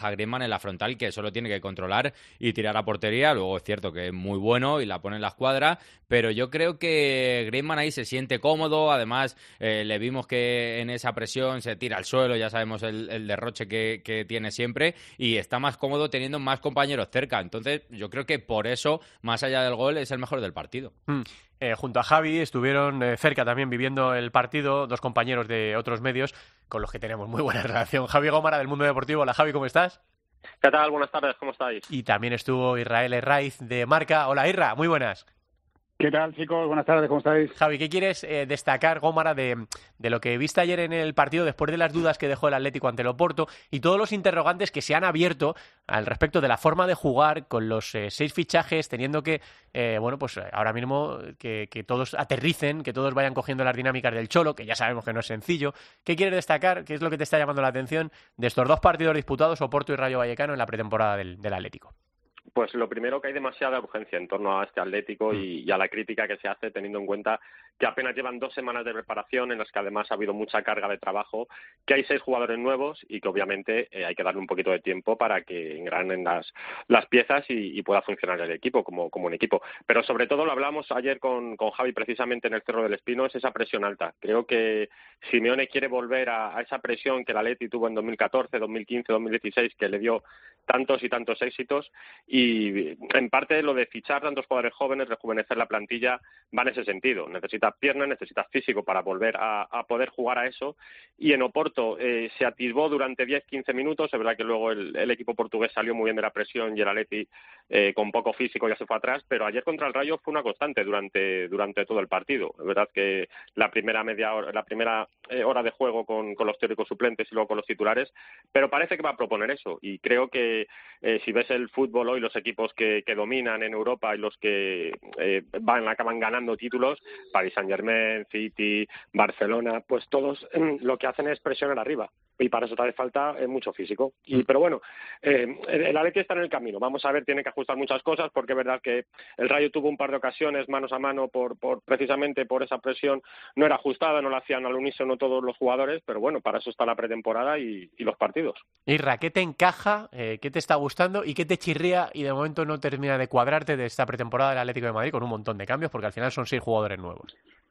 deja a Griezmann en la frontal, que solo tiene que controlar y tirar a portería. Luego es cierto que es muy bueno y la pone en la escuadra, pero yo creo que Griezmann ahí se siente cómodo. Además, eh, le vimos que en esa presión se tira al suelo, ya sabemos el, el derroche que, que tiene siempre, y está más cómodo teniendo más compañeros cerca. Entonces, yo creo que por eso, más allá del gol, es el mejor del partido. Mm. Eh, junto a Javi estuvieron eh, cerca también viviendo el partido dos compañeros de otros medios con los que tenemos muy buena relación. Javi Gómara, del Mundo Deportivo. Hola, Javi, ¿cómo estás? ¿Qué tal? Buenas tardes, ¿cómo estáis? Y también estuvo Israel Herraiz, de Marca. Hola, Irra, muy buenas. ¿Qué tal, chicos? Buenas tardes, ¿cómo estáis? Javi, ¿qué quieres eh, destacar, Gómara, de, de lo que viste ayer en el partido después de las dudas que dejó el Atlético ante el Oporto y todos los interrogantes que se han abierto al respecto de la forma de jugar con los eh, seis fichajes, teniendo que, eh, bueno, pues ahora mismo que, que todos aterricen, que todos vayan cogiendo las dinámicas del Cholo, que ya sabemos que no es sencillo? ¿Qué quieres destacar? ¿Qué es lo que te está llamando la atención de estos dos partidos disputados, Oporto y Rayo Vallecano, en la pretemporada del, del Atlético? Pues lo primero, que hay demasiada urgencia en torno a este Atlético y, y a la crítica que se hace, teniendo en cuenta que apenas llevan dos semanas de preparación, en las que además ha habido mucha carga de trabajo, que hay seis jugadores nuevos y que obviamente eh, hay que darle un poquito de tiempo para que engranen las, las piezas y, y pueda funcionar el equipo como, como un equipo. Pero sobre todo, lo hablamos ayer con, con Javi precisamente en el Cerro del Espino, es esa presión alta. Creo que Simeone quiere volver a, a esa presión que el Atleti tuvo en dos mil catorce, dos mil quince, dos mil dieciséis, que le dio tantos y tantos éxitos, y en parte lo de fichar tantos jugadores jóvenes, rejuvenecer la plantilla, va en ese sentido. Necesitas piernas, necesitas físico para volver a, a poder jugar a eso, y en Oporto eh, se atisbó durante diez a quince minutos. Es verdad que luego el, el equipo portugués salió muy bien de la presión y el Atleti eh, con poco físico ya se fue atrás, pero ayer contra el Rayo fue una constante durante durante todo el partido. Es verdad que la primera media hora, la primera eh, hora de juego con, con los teóricos suplentes y luego con los titulares, pero parece que va a proponer eso, y creo que Eh, si ves el fútbol hoy, los equipos que, que dominan en Europa y los que eh, van acaban ganando títulos, Paris Saint-Germain, City, Barcelona, pues todos eh, lo que hacen es presionar arriba, y para eso te hace falta eh, mucho físico. Y pero bueno, eh, el Atleti está en el camino. Vamos a ver, tiene que ajustar muchas cosas, porque es verdad que el Rayo tuvo un par de ocasiones manos a mano por, por precisamente por esa presión. No era ajustada, no la hacían al unísono todos los jugadores, pero bueno, para eso está la pretemporada y, y los partidos. Irra, ¿qué te encaja, eh, qué te está gustando y qué te chirría y de momento no termina de cuadrarte de esta pretemporada del Atlético de Madrid, con un montón de cambios, porque al final son seis jugadores nuevos?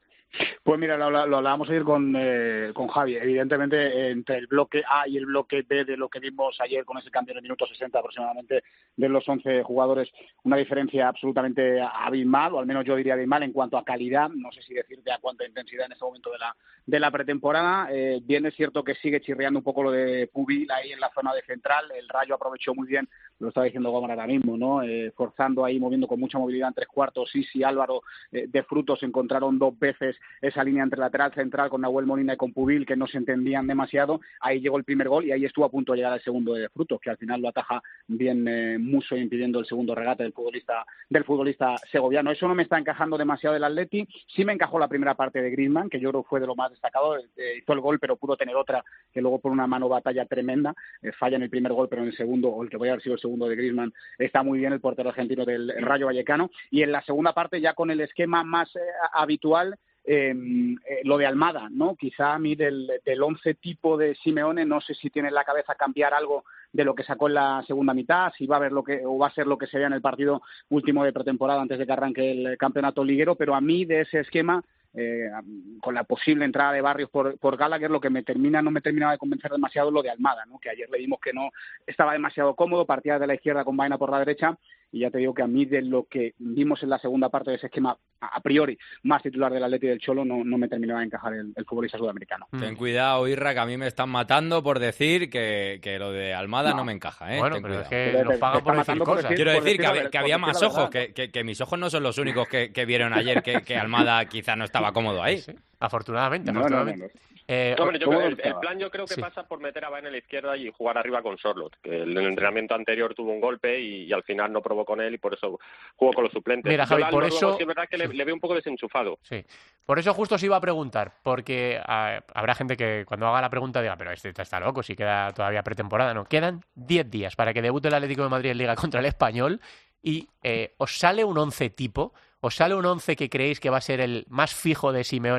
Pues mira, lo, lo hablábamos ayer con, eh, con Javi. Evidentemente, eh, entre el bloque A y el bloque B de lo que vimos ayer con ese cambio en el minuto sesenta aproximadamente de los once jugadores, una diferencia absolutamente abismal, o al menos yo diría abismal en cuanto a calidad. No sé si decirte a cuánta intensidad en ese momento de la de la pretemporada. Eh, bien es cierto que sigue chirriando un poco lo de Pubil ahí en la zona de central. El Rayo aprovechó muy bien, lo estaba diciendo Gómez ahora mismo, ¿no? Eh, forzando ahí, moviendo con mucha movilidad en tres cuartos. Sisi, Álvaro, eh, de Frutos encontraron dos veces esa línea entre lateral central con Nahuel Molina y con Pubil, que no se entendían demasiado. Ahí llegó el primer gol y ahí estuvo a punto de llegar el segundo de Frutos, que al final lo ataja bien eh, Musso, impidiendo el segundo regate del futbolista del futbolista segoviano. Eso no me está encajando demasiado del Atleti. Sí me encajó la primera parte de Griezmann, que yo creo fue de lo más destacado. Eh, hizo el gol, pero pudo tener otra, que luego por una mano batalla tremenda. Eh, falla en el primer gol, pero en el segundo, o el que voy a haber sido el segundo de Griezmann, está muy bien el portero argentino del Rayo Vallecano. Y en la segunda parte, ya con el esquema más eh, habitual, Eh, eh, lo de Almada, ¿no? Quizá a mí del, del once tipo de Simeone, no sé si tiene en la cabeza cambiar algo de lo que sacó en la segunda mitad, si va a ver lo que o va a ser lo que se vea en el partido último de pretemporada antes de que arranque el campeonato liguero, pero a mí de ese esquema, eh, con la posible entrada de Barrios por, por Gallagher, lo que me termina no me terminaba de convencer demasiado lo de Almada, ¿no? Que ayer le dimos que no estaba demasiado cómodo, partía de la izquierda con Baena por la derecha. Y ya te digo que a mí, de lo que vimos en la segunda parte de ese esquema, a priori más titular del Atleti y del Cholo, no, no me terminaba de encajar el, el futbolista sudamericano. Ten cuidado, Irra, que a mí me están matando por decir que, que lo de Almada no, no me encaja, ¿eh? Bueno, Ten pero cuidado. es que te, nos pagan por decir cosas. Quiero por decir que, decir, había, que había más ojos, que, que, que mis ojos no son los únicos que, que vieron ayer que, que Almada quizá no estaba cómodo ahí. Sí, afortunadamente, no, afortunadamente. No, no, no. Eh, Hombre, yo creo, el, el plan yo creo que sí. pasa por meter a Baena en la izquierda y jugar arriba con Sorloth, que el, el entrenamiento anterior tuvo un golpe y, y al final no probó con él y por eso jugó con los suplentes. Mira, Javi, por luego, eso... sí es verdad que le, le veo un poco desenchufado. Sí, por eso justo os iba a preguntar, porque a, habrá gente que cuando haga la pregunta diga, pero este está loco, si queda todavía pretemporada. No, quedan diez días para que debute el Atlético de Madrid en Liga contra el Español y eh, ¿os sale un once tipo? ¿Os sale un once que creéis que va a ser el más fijo de Simeone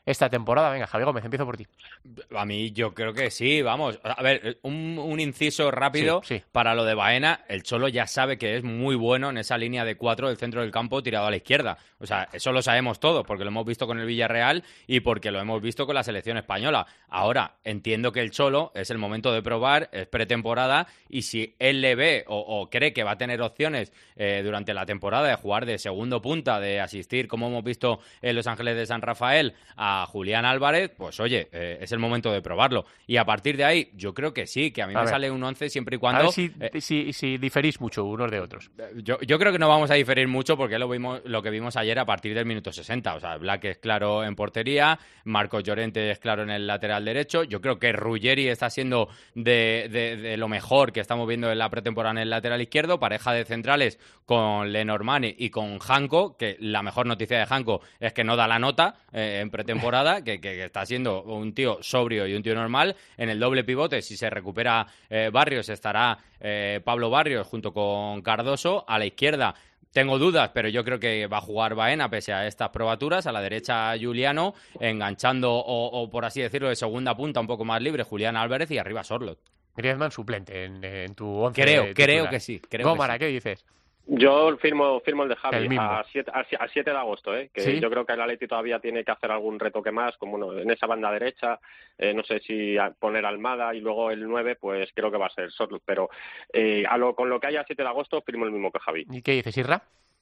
esta temporada. Venga, Javi Gómez, empiezo por ti. A mí yo creo que sí, vamos. A ver, un, un inciso rápido sí, sí. para lo de Baena. El Cholo ya sabe que es muy bueno en esa línea de cuatro del centro del campo tirado a la izquierda. O sea, eso lo sabemos todos porque lo hemos visto con el Villarreal y porque lo hemos visto con la selección española. Ahora, entiendo que el Cholo es el momento de probar, es pretemporada y si él le ve o, o cree que va a tener opciones eh, durante la temporada de jugar de segundo punta, de asistir, como hemos visto en Los Ángeles de San Rafael, a Julián Álvarez, pues oye, eh, es el momento de probarlo. Y a partir de ahí, yo creo que sí, que a mí A me ver. sale un once siempre y cuando... A ver si, eh, si, si diferís mucho unos de otros. Yo, yo creo que no vamos a diferir mucho porque lo vimos lo que vimos ayer a partir del minuto sesenta. O sea, Black es claro en portería, Marcos Llorente es claro en el lateral derecho. Yo creo que Ruggeri está siendo de, de, de lo mejor que estamos viendo en la pretemporada en el lateral izquierdo. Pareja de centrales con Lenormand y con Janko, que la mejor noticia de Janko es que no da la nota eh, en pretemporada, que, que, que está siendo un tío sobrio y un tío normal. En el doble pivote, si se recupera eh, Barrios, estará eh, Pablo Barrios junto con Cardoso. A la izquierda tengo dudas, pero yo creo que va a jugar Baena pese a estas probaturas. A la derecha Juliano, enganchando o, o por así decirlo de segunda punta un poco más libre Julián Álvarez y arriba Sorloth. Griezmann suplente en, en tu once. Creo, titular. creo que sí. Creo Gómara, que sí. ¿qué dices? Yo firmo, firmo el de Javi El mismo. a siete, a siete de agosto, ¿eh? que ¿Sí? yo creo que el Atleti todavía tiene que hacer algún retoque más, como bueno, en esa banda derecha, eh, no sé si a poner Almada y luego el nueve, pues creo que va a ser Sorloth, pero eh, a lo, con lo que haya a siete de agosto firmo el mismo que Javi. ¿Y qué dices, Isra?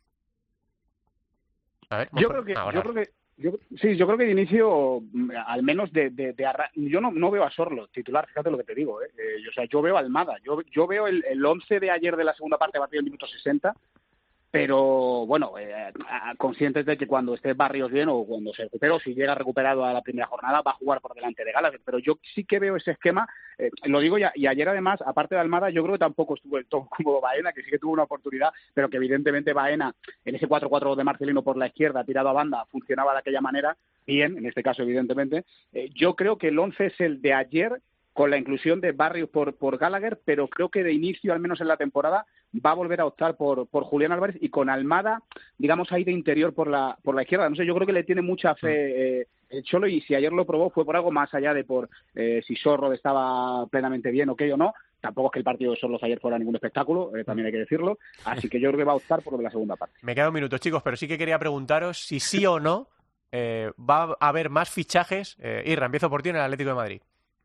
A ver, Yo creo que, ahora. yo creo que yo, sí, yo creo que de inicio, al menos de, de, de arra... yo no, no veo a Sorloth titular, fíjate lo que te digo, ¿eh? Eh, o sea, yo veo a Almada, yo, yo veo el, el once de ayer de la segunda parte a partir del minuto sesenta, pero bueno, eh, conscientes de que cuando esté Barrios bien o cuando se recupere o si llega recuperado a la primera jornada va a jugar por delante de Gallagher, pero yo sí que veo ese esquema, eh, lo digo ya, y ayer además, aparte de Almada, yo creo que tampoco estuvo el todo cómodo Baena, que sí que tuvo una oportunidad, pero que evidentemente Baena en ese cuatro cuatro de Marcelino por la izquierda, tirado a banda, funcionaba de aquella manera, bien, en este caso evidentemente. Eh, yo creo que el once es el de ayer, con la inclusión de Barrios por, por Gallagher, pero creo que de inicio, al menos en la temporada, va a volver a optar por, por Julián Álvarez y con Almada, digamos, ahí de interior por la, por la izquierda. No sé, yo creo que le tiene mucha fe eh, el Cholo y si ayer lo probó fue por algo más allá de por eh, si Sorloth estaba plenamente bien, ok o no. Tampoco es que el partido de Sorloth ayer fuera ningún espectáculo, eh, también hay que decirlo. Así que yo creo que va a optar por lo de la segunda parte. Me queda un minuto, chicos, pero sí que quería preguntaros si sí o no eh, va a haber más fichajes. Eh, Irra, empiezo por ti en el Atlético de Madrid.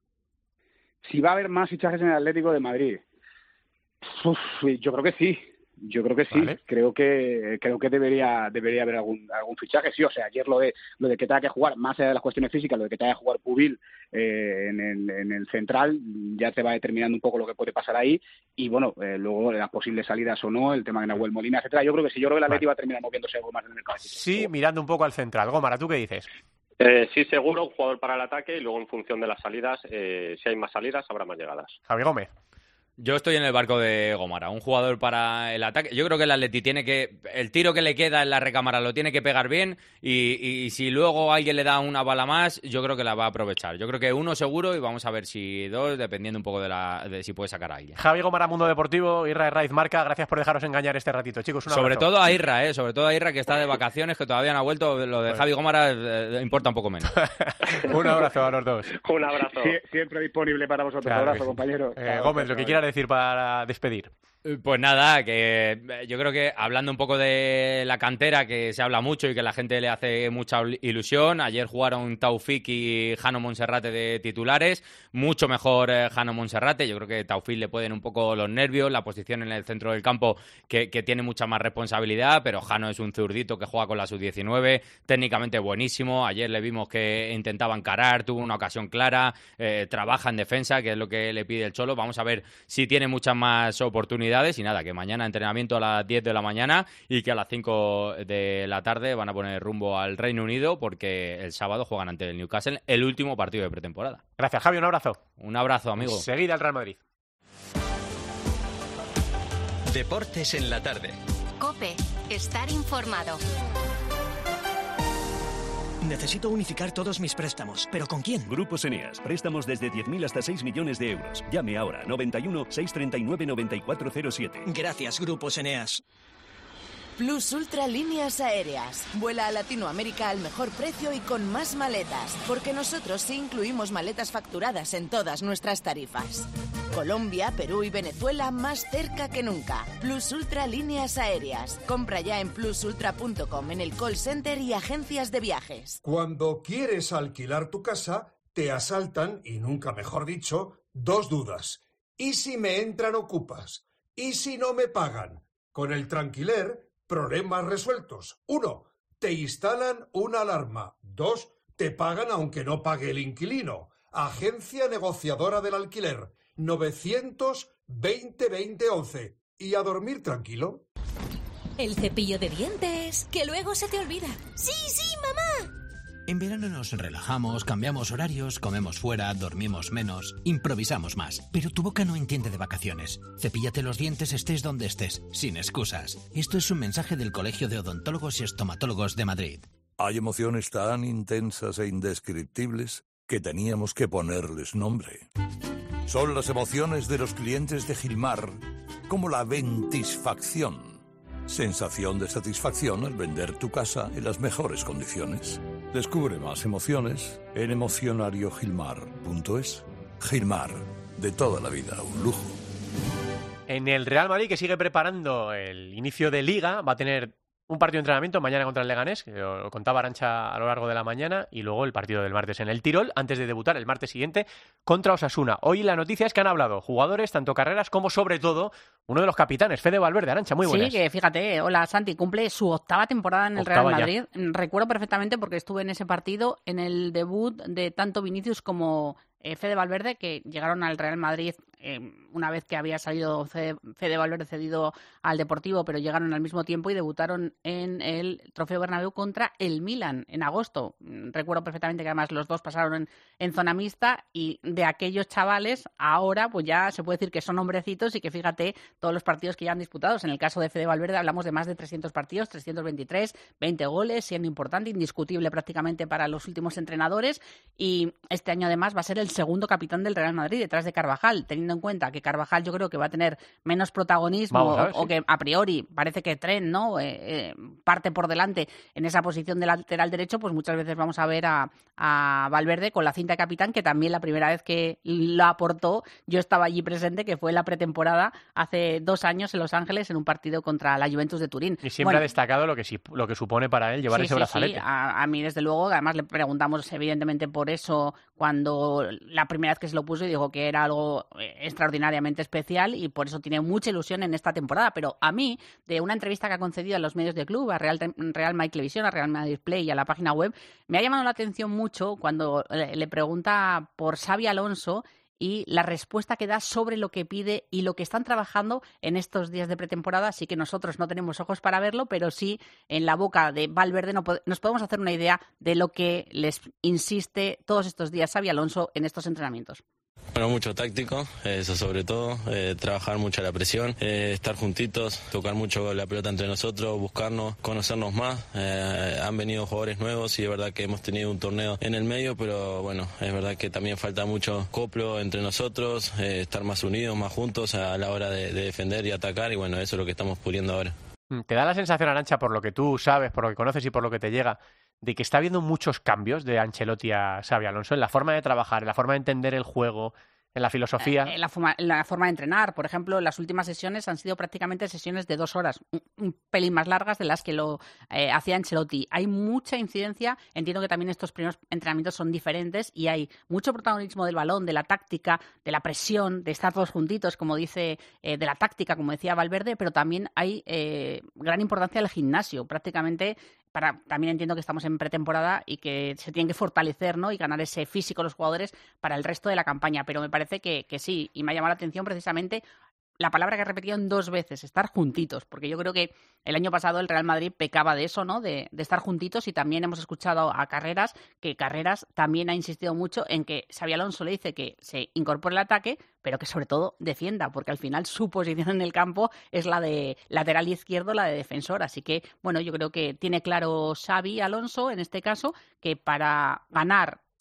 Si va a haber más fichajes en el Atlético de Madrid, uf, yo creo que sí, yo creo que sí, Vale. creo que creo que debería debería haber algún algún fichaje, sí, o sea, ayer lo de lo de que tenga que jugar, más allá de las cuestiones físicas, lo de que tenga que jugar Pubil eh, en, el, en el central, ya te va determinando un poco lo que puede pasar ahí, y bueno, eh, luego las posibles salidas o no, el tema de Nahuel Molina, etcétera, yo creo que sí, yo creo que el Atlético va a terminar moviéndose algo más en el mercado. Sí, mirando un poco al central. Gómara, ¿tú qué dices? Eh, sí, seguro, un jugador para el ataque y luego en función de las salidas, eh, si hay más salidas, habrá más llegadas. Javi Gómez. Yo estoy en el barco de Gómara, un jugador para el ataque. Yo creo que el Atleti tiene que... El tiro que le queda en la recámara lo tiene que pegar bien y, y si luego alguien le da una bala más, yo creo que la va a aprovechar. Yo creo que uno seguro y vamos a ver si dos, dependiendo un poco de, la, de si puede sacar a alguien. Javi Gómara, Mundo Deportivo, Irra Herraiz Marca, gracias por dejaros engañar este ratito, chicos. Un Sobre abrazo. todo a Irra, ¿eh? Sobre todo a Irra que está de vacaciones, que todavía no ha vuelto. Lo de Javi Gómara eh, importa un poco menos. Un abrazo a los dos. Un abrazo. Sí, siempre disponible para vosotros. Claro Un abrazo, que sí. compañero. Eh, Chao, Gómez, chao, lo que chao. quieras decir para despedir. Pues nada, que yo creo que hablando un poco de la cantera, que se habla mucho y que la gente le hace mucha ilusión, ayer jugaron Taufik y Jano Monserrate de titulares, mucho mejor eh, Jano Monserrate, yo creo que Taufik le pueden un poco los nervios, la posición en el centro del campo que, que tiene mucha más responsabilidad, pero Jano es un zurdito que juega con la sub diecinueve, técnicamente buenísimo, ayer le vimos que intentaba encarar, tuvo una ocasión clara, eh, trabaja en defensa, que es lo que le pide el Cholo, vamos a ver si tiene muchas más oportunidades. Y nada, que mañana entrenamiento a las diez de la mañana y que a las cinco de la tarde van a poner rumbo al Reino Unido porque el sábado juegan ante el Newcastle el último partido de pretemporada. Gracias, Javi, un abrazo. Un abrazo, amigo. Seguida al Real Madrid. Deportes en la tarde. COPE. Estar informado. Necesito unificar todos mis préstamos. ¿Pero con quién? Grupos Eneas. Préstamos desde diez mil hasta seis millones de euros. Llame ahora. noventa y uno, seiscientos treinta y nueve, noventa y cuatro cero siete. Gracias, Grupos Eneas. Plus Ultra Líneas Aéreas. Vuela a Latinoamérica al mejor precio y con más maletas, porque nosotros sí incluimos maletas facturadas en todas nuestras tarifas. Colombia, Perú y Venezuela más cerca que nunca. Plus Ultra Líneas Aéreas. Compra ya en plus ultra punto com, en el call center y agencias de viajes. Cuando quieres alquilar tu casa, te asaltan, y nunca mejor dicho, dos dudas. ¿Y si me entran ocupas? ¿Y si no me pagan? Con el Tranquiler, problemas resueltos. Uno, te instalan una alarma. Dos, te pagan aunque no pague el inquilino. Agencia negociadora del alquiler. novecientos veinte veinte once. Y a dormir tranquilo. El cepillo de dientes, que luego se te olvida. ¡Sí, sí, mamá! En verano nos relajamos, cambiamos horarios, comemos fuera, dormimos menos, improvisamos más. Pero tu boca no entiende de vacaciones. Cepíllate los dientes estés donde estés, sin excusas. Esto es un mensaje del Colegio de Odontólogos y Estomatólogos de Madrid. Hay emociones tan intensas e indescriptibles que teníamos que ponerles nombre. Son las emociones de los clientes de Gilmar, como la ventisfacción. Sensación de satisfacción al vender tu casa en las mejores condiciones. Descubre más emociones en emocionario gilmar punto es. Gilmar, de toda la vida, un lujo. En el Real Madrid, que sigue preparando el inicio de Liga, va a tener un partido de entrenamiento mañana contra el Leganés, que lo contaba Arantxa a lo largo de la mañana, y luego el partido del martes en el Tirol, antes de debutar el martes siguiente contra Osasuna. Hoy la noticia es que han hablado jugadores, tanto Carreras como, sobre todo, uno de los capitanes, Fede Valverde. Arantxa, muy buenas. Sí, que fíjate, hola Santi, cumple su octava temporada en el Octava Real ya. Madrid. Recuerdo perfectamente porque estuve en ese partido, en el debut de tanto Vinicius como eh, Fede Valverde, que llegaron al Real Madrid eh, una vez que había salido Fede, Fede Valverde cedido al Deportivo, pero llegaron al mismo tiempo y debutaron en el Trofeo Bernabéu contra el Milan en agosto. Recuerdo perfectamente que además los dos pasaron en, en zona mixta, y de aquellos chavales ahora pues ya se puede decir que son hombrecitos y que fíjate todos los partidos que ya han disputado. En el caso de Fede Valverde hablamos de más de trescientos partidos, trescientos veintitrés, veinte goles, siendo importante, indiscutible prácticamente para los últimos entrenadores, y este año además va a ser el segundo capitán del Real Madrid detrás de Carvajal, teniendo en cuenta que Carvajal yo creo que va a tener menos protagonismo Vamos a ver, o, o sí. que a priori parece que Trent, ¿no? Eh, eh, parte por delante en esa posición de lateral derecho, pues muchas veces vamos a ver a, a Valverde con la cinta de capitán, que también la primera vez que lo aportó yo estaba allí presente, que fue en la pretemporada hace dos años en Los Ángeles en un partido contra la Juventus de Turín. Y siempre Bueno, ha destacado lo que, sí- lo que supone para él llevar sí, ese sí, brazalete. sí. A, a mí, desde luego, además le preguntamos evidentemente por eso cuando la primera vez que se lo puso, y dijo que era algo eh, extraordinariamente especial, y por eso tiene mucha ilusión en esta temporada. Pero a mí, de una entrevista que ha concedido a los medios de club, a Real, Real Madrid Televisión, a Real Madrid Play y a la página web, me ha llamado la atención mucho cuando le, le pregunta por Xabi Alonso y la respuesta que da sobre lo que pide y lo que están trabajando en estos días de pretemporada. Así que nosotros no tenemos ojos para verlo, pero sí en la boca de Valverde no pod- nos podemos hacer una idea de lo que les insiste todos estos días Xabi Alonso en estos entrenamientos. Bueno, mucho táctico, eso sobre todo, eh, trabajar mucho la presión, eh, estar juntitos, tocar mucho la pelota entre nosotros, buscarnos, conocernos más. Eh, han venido jugadores nuevos y es verdad que hemos tenido un torneo en el medio, pero bueno, es verdad que también falta mucho coplo entre nosotros, eh, estar más unidos, más juntos a la hora de, de defender y atacar, y bueno, eso es lo que estamos puliendo ahora. ¿Te da la sensación, Arantxa, por lo que tú sabes, por lo que conoces y por lo que te llega, de que está habiendo muchos cambios de Ancelotti a Xabi Alonso en la forma de trabajar, en la forma de entender el juego, en la filosofía? Eh, la, forma, la forma de entrenar, por ejemplo, las últimas sesiones han sido prácticamente sesiones de dos horas, un, un pelín más largas de las que lo eh, hacía Ancelotti. Hay mucha incidencia, entiendo que también estos primeros entrenamientos son diferentes, y hay mucho protagonismo del balón, de la táctica, de la presión, de estar todos juntitos, como dice, eh, de la táctica, como decía Valverde, pero también hay eh, gran importancia del gimnasio, prácticamente. Para, también entiendo que estamos en pretemporada y que se tienen que fortalecer, ¿no? Y ganar ese físico los jugadores para el resto de la campaña. Pero me parece que, que sí, y me ha llamado la atención precisamente la palabra que ha repetido en dos veces, estar juntitos, porque yo creo que el año pasado el Real Madrid pecaba de eso, ¿no? De, de estar juntitos, y también hemos escuchado a Carreras, que Carreras también ha insistido mucho en que Xabi Alonso le dice que se incorpore al ataque, pero que sobre todo defienda, porque al final su posición en el campo es la de lateral izquierdo, la de defensor. Así que, bueno, yo creo que tiene claro Xabi Alonso, en este caso, que para ganar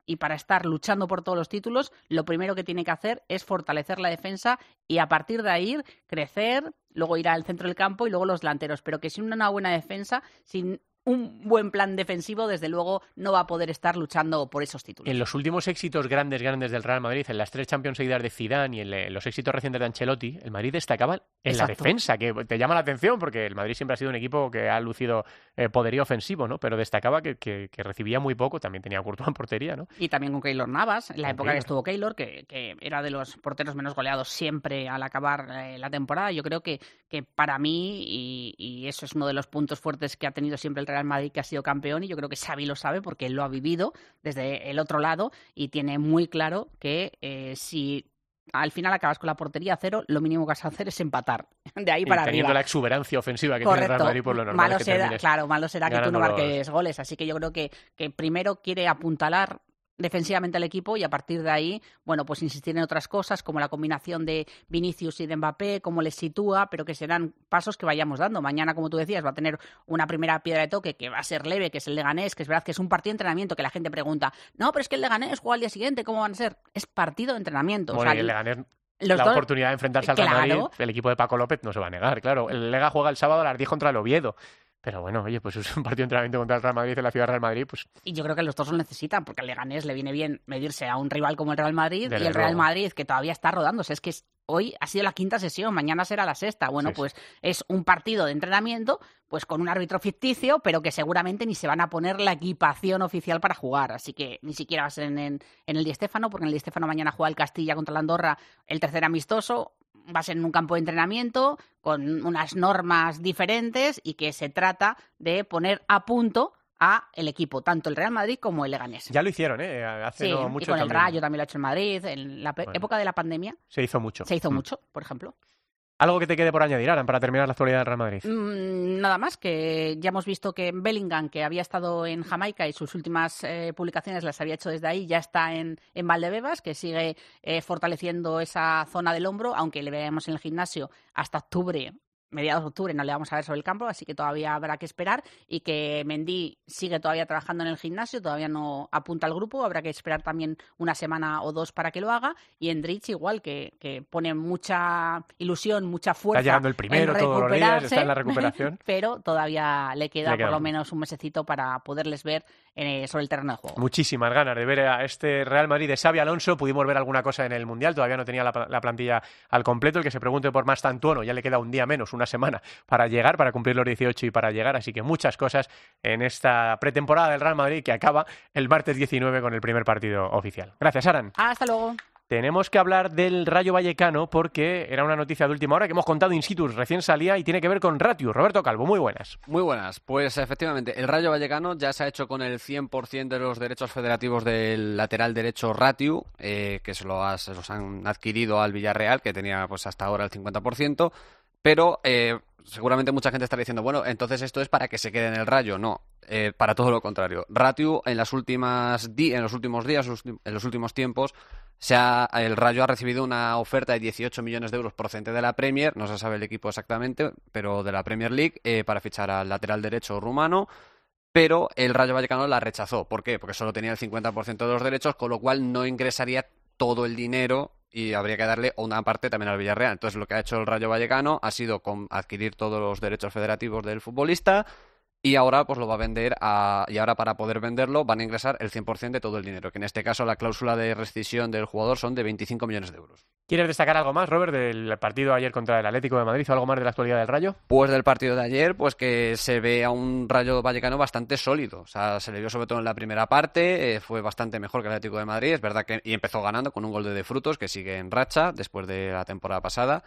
y para estar luchando por todos los títulos, lo primero que tiene que hacer es fortalecer la defensa y a partir de ahí crecer, luego ir al centro del campo y luego los delanteros. Pero que sin una buena defensa, sin un buen plan defensivo, desde luego no va a poder estar luchando por esos títulos. En los últimos éxitos grandes, grandes del Real Madrid, en las tres Champions seguidas de Zidane y en, en los éxitos recientes de Ancelotti, el Madrid destacaba en Exacto. la defensa, que te llama la atención porque el Madrid siempre ha sido un equipo que ha lucido eh, poderío ofensivo, ¿no? Pero destacaba que, que, que recibía muy poco, también tenía a Courtois en portería, ¿no? Y también con Keylor Navas, en la con época Keylor. que estuvo Keylor, que, que era de los porteros menos goleados siempre al acabar eh, la temporada. Yo creo que, que para mí, y, y eso es uno de los puntos fuertes que ha tenido siempre el Real Madrid, que ha sido campeón, y yo creo que Xavi lo sabe porque él lo ha vivido desde el otro lado y tiene muy claro que eh, si al final acabas con la portería a cero, lo mínimo que vas a hacer es empatar. De ahí y para teniendo arriba. la exuberancia ofensiva que Correcto. tiene el Real Madrid, por lo normal malo es que será, termines claro, malo será que tú no ganando marques los... goles. Así que yo creo que, que primero quiere apuntalar defensivamente al equipo y a partir de ahí, bueno, pues insistir en otras cosas como la combinación de Vinicius y de Mbappé, cómo les sitúa, pero que serán pasos que vayamos dando. Mañana, como tú decías, va a tener una primera piedra de toque que va a ser leve, que es el Leganés, que es verdad que es un partido de entrenamiento que la gente pregunta, no, pero es que el Leganés juega al día siguiente, ¿cómo van a ser? Es partido de entrenamiento. Bueno, o sea, y el Leganés... Los la dos... oportunidad de enfrentarse al claro. Real Madrid, el equipo de Paco López no se va a negar, claro. El Lega juega el sábado a las diez contra el Oviedo. Pero bueno, oye, pues es un partido de entrenamiento contra el Real Madrid en la ciudad del Real Madrid, pues... Y yo creo que los dos lo necesitan, porque al Leganés le viene bien medirse a un rival como el Real Madrid Desde y el Real luego. Madrid, que todavía está rodándose. Es que es, hoy ha sido la quinta sesión, mañana será la sexta. Bueno, Sí, pues sí. es un partido de entrenamiento, pues con un árbitro ficticio, pero que seguramente ni se van a poner la equipación oficial para jugar. Así que ni siquiera va a ser en, en, en el Di Stéfano, porque en el Di Stéfano mañana juega el Castilla contra la Andorra, el tercer amistoso. Va a ser en un campo de entrenamiento con unas normas diferentes y que se trata de poner a punto a el equipo, tanto el Real Madrid como el Leganés. Ya lo hicieron, ¿eh? Hace sí, no mucho y con también. el Rayo también lo ha hecho en Madrid. En la bueno, época de la pandemia se hizo mucho. Se hizo mm. mucho, por ejemplo. ¿Algo que te quede por añadir, Aran, para terminar la actualidad del Real Madrid? Mm, nada más, que ya hemos visto que Bellingham, que había estado en Jamaica y sus últimas eh, publicaciones las había hecho desde ahí, ya está en, en Valdebebas, que sigue eh, fortaleciendo esa zona del hombro, aunque le veamos en el gimnasio hasta octubre. Mediados de octubre no le vamos a ver sobre el campo, así que todavía habrá que esperar, y que Mendy sigue todavía trabajando en el gimnasio, todavía no apunta al grupo, habrá que esperar también una semana o dos para que lo haga, y Endrich igual, que, que pone mucha ilusión, mucha fuerza. Está llegando el primero todos los días, está en la recuperación. Pero todavía le queda, le queda por lo un... menos un mesecito para poderles ver eh, sobre el terreno de juego. Muchísimas ganas de ver a este Real Madrid de Xabi Alonso. Pudimos ver alguna cosa en el Mundial, todavía no tenía la, la plantilla al completo. El que se pregunte por Mastantuono, ya le queda un día menos, una semana para llegar, para cumplir los dieciocho y para llegar, así que muchas cosas en esta pretemporada del Real Madrid que acaba el martes diecinueve con el primer partido oficial. Gracias, Aran. Hasta luego. Tenemos que hablar del Rayo Vallecano porque era una noticia de última hora que hemos contado in situ, recién salía, y tiene que ver con Ratiu. Roberto Calvo, muy buenas. Muy buenas. Pues efectivamente, el Rayo Vallecano ya se ha hecho con el cien por ciento de los derechos federativos del lateral derecho Ratiu, eh, que se, lo ha, se los han adquirido al Villarreal, que tenía pues hasta ahora el cincuenta por ciento, pero eh, seguramente mucha gente estará diciendo, bueno, entonces esto es para que se quede en el Rayo. No, eh, para todo lo contrario. Ratiu en, las últimas di- en los últimos días, en los últimos tiempos, se ha, el Rayo ha recibido una oferta de dieciocho millones de euros procedente de la Premier, no se sabe el equipo exactamente, pero de la Premier League, eh, para fichar al lateral derecho rumano, pero el Rayo Vallecano la rechazó. ¿Por qué? Porque solo tenía el cincuenta por ciento de los derechos, con lo cual no ingresaría todo el dinero y habría que darle una parte también al Villarreal. Entonces lo que ha hecho el Rayo Vallecano ha sido con adquirir todos los derechos federativos del futbolista, y ahora pues lo va a vender a, y ahora para poder venderlo van a ingresar el cien por ciento de todo el dinero, que en este caso la cláusula de rescisión del jugador son de veinticinco millones de euros. ¿Quieres destacar algo más, Robert, del partido ayer contra el Atlético de Madrid o algo más de la actualidad del Rayo? Pues del partido de ayer, pues que se ve a un Rayo Vallecano bastante sólido. O sea, se le vio sobre todo en la primera parte, eh, fue bastante mejor que el Atlético de Madrid, es verdad que y empezó ganando con un gol de De Frutos, que sigue en racha después de la temporada pasada.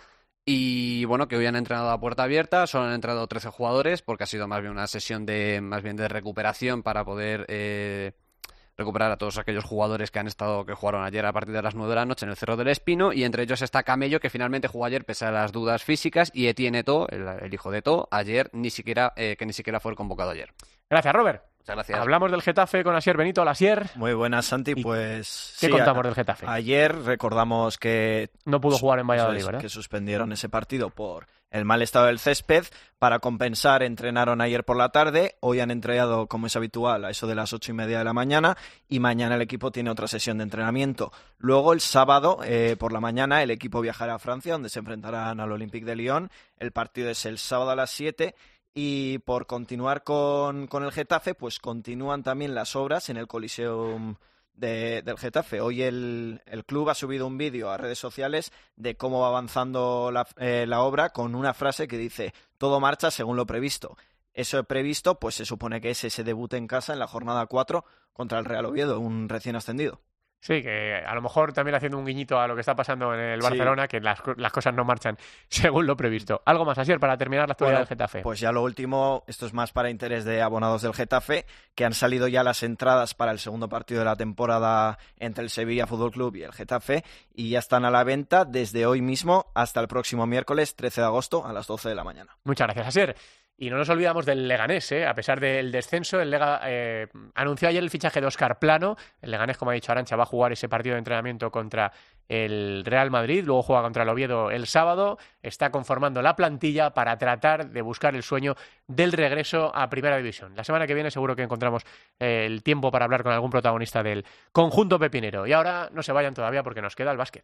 Y bueno, que hoy han entrenado a puerta abierta, solo han entrado trece jugadores, porque ha sido más bien una sesión de más bien de recuperación para poder eh, recuperar a todos aquellos jugadores que han estado que jugaron ayer a partir de las nueve de la noche en el Cerro del Espino, y entre ellos está Camello, que finalmente jugó ayer pese a las dudas físicas, y Etienne Eto'o, el, el hijo de Eto'o, ayer ni siquiera eh, que ni siquiera fue el convocado ayer. Gracias, Robert. Muchas gracias. Hablamos del Getafe con Asier Benito. Hola, Asier. Muy buenas, Santi. Pues ¿Qué sí, contamos a, del Getafe? Ayer recordamos que no pudo jugar en Valladolid, es, ¿verdad? Que suspendieron ese partido por el mal estado del césped. Para compensar, entrenaron ayer por la tarde, hoy han entrenado, como es habitual, a eso de las ocho y media de la mañana, y mañana el equipo tiene otra sesión de entrenamiento. Luego, el sábado, eh, por la mañana, el equipo viajará a Francia, donde se enfrentarán al Olympique de Lyon. El partido es el sábado a las siete. Y por continuar con, con el Getafe, pues continúan también las obras en el Coliseum de, del Getafe. Hoy el, el club ha subido un vídeo a redes sociales de cómo va avanzando la, eh, la obra, con una frase que dice: todo marcha según lo previsto. Eso previsto, pues se supone que es ese debut en casa en la jornada cuatro contra el Real Oviedo, un recién ascendido. Sí, que a lo mejor también haciendo un guiñito a lo que está pasando en el Barcelona, sí, que las, las cosas no marchan según lo previsto. ¿Algo más, Asier, para terminar la actualidad bueno, del Getafe? Pues ya lo último, esto es más para interés de abonados del Getafe, que han salido ya las entradas para el segundo partido de la temporada entre el Sevilla Fútbol Club y el Getafe, y ya están a la venta desde hoy mismo hasta el próximo miércoles trece de agosto a las doce de la mañana. Muchas gracias, Asier. Y no nos olvidamos del Leganés, ¿eh? A pesar del descenso, el Lega eh, anunció ayer el fichaje de Óscar Plano. El Leganés, como ha dicho Arantxa, va a jugar ese partido de entrenamiento contra el Real Madrid, luego juega contra el Oviedo el sábado. Está conformando la plantilla para tratar de buscar el sueño del regreso a Primera División. La semana que viene seguro que encontramos eh, el tiempo para hablar con algún protagonista del conjunto pepinero. Y ahora no se vayan todavía porque nos queda el básquet.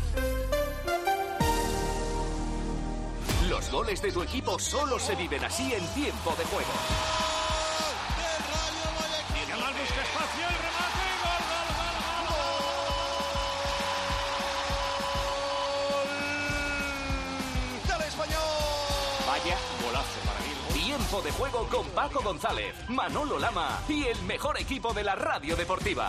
Los goles de tu equipo solo se viven así en tiempo de juego. Yamal busca espacio, el remate, gol, gol, gol, gol. ¡Del Español! Vaya golazo para mí. Tiempo de juego con Paco González, Manolo Lama y el mejor equipo de la radio deportiva.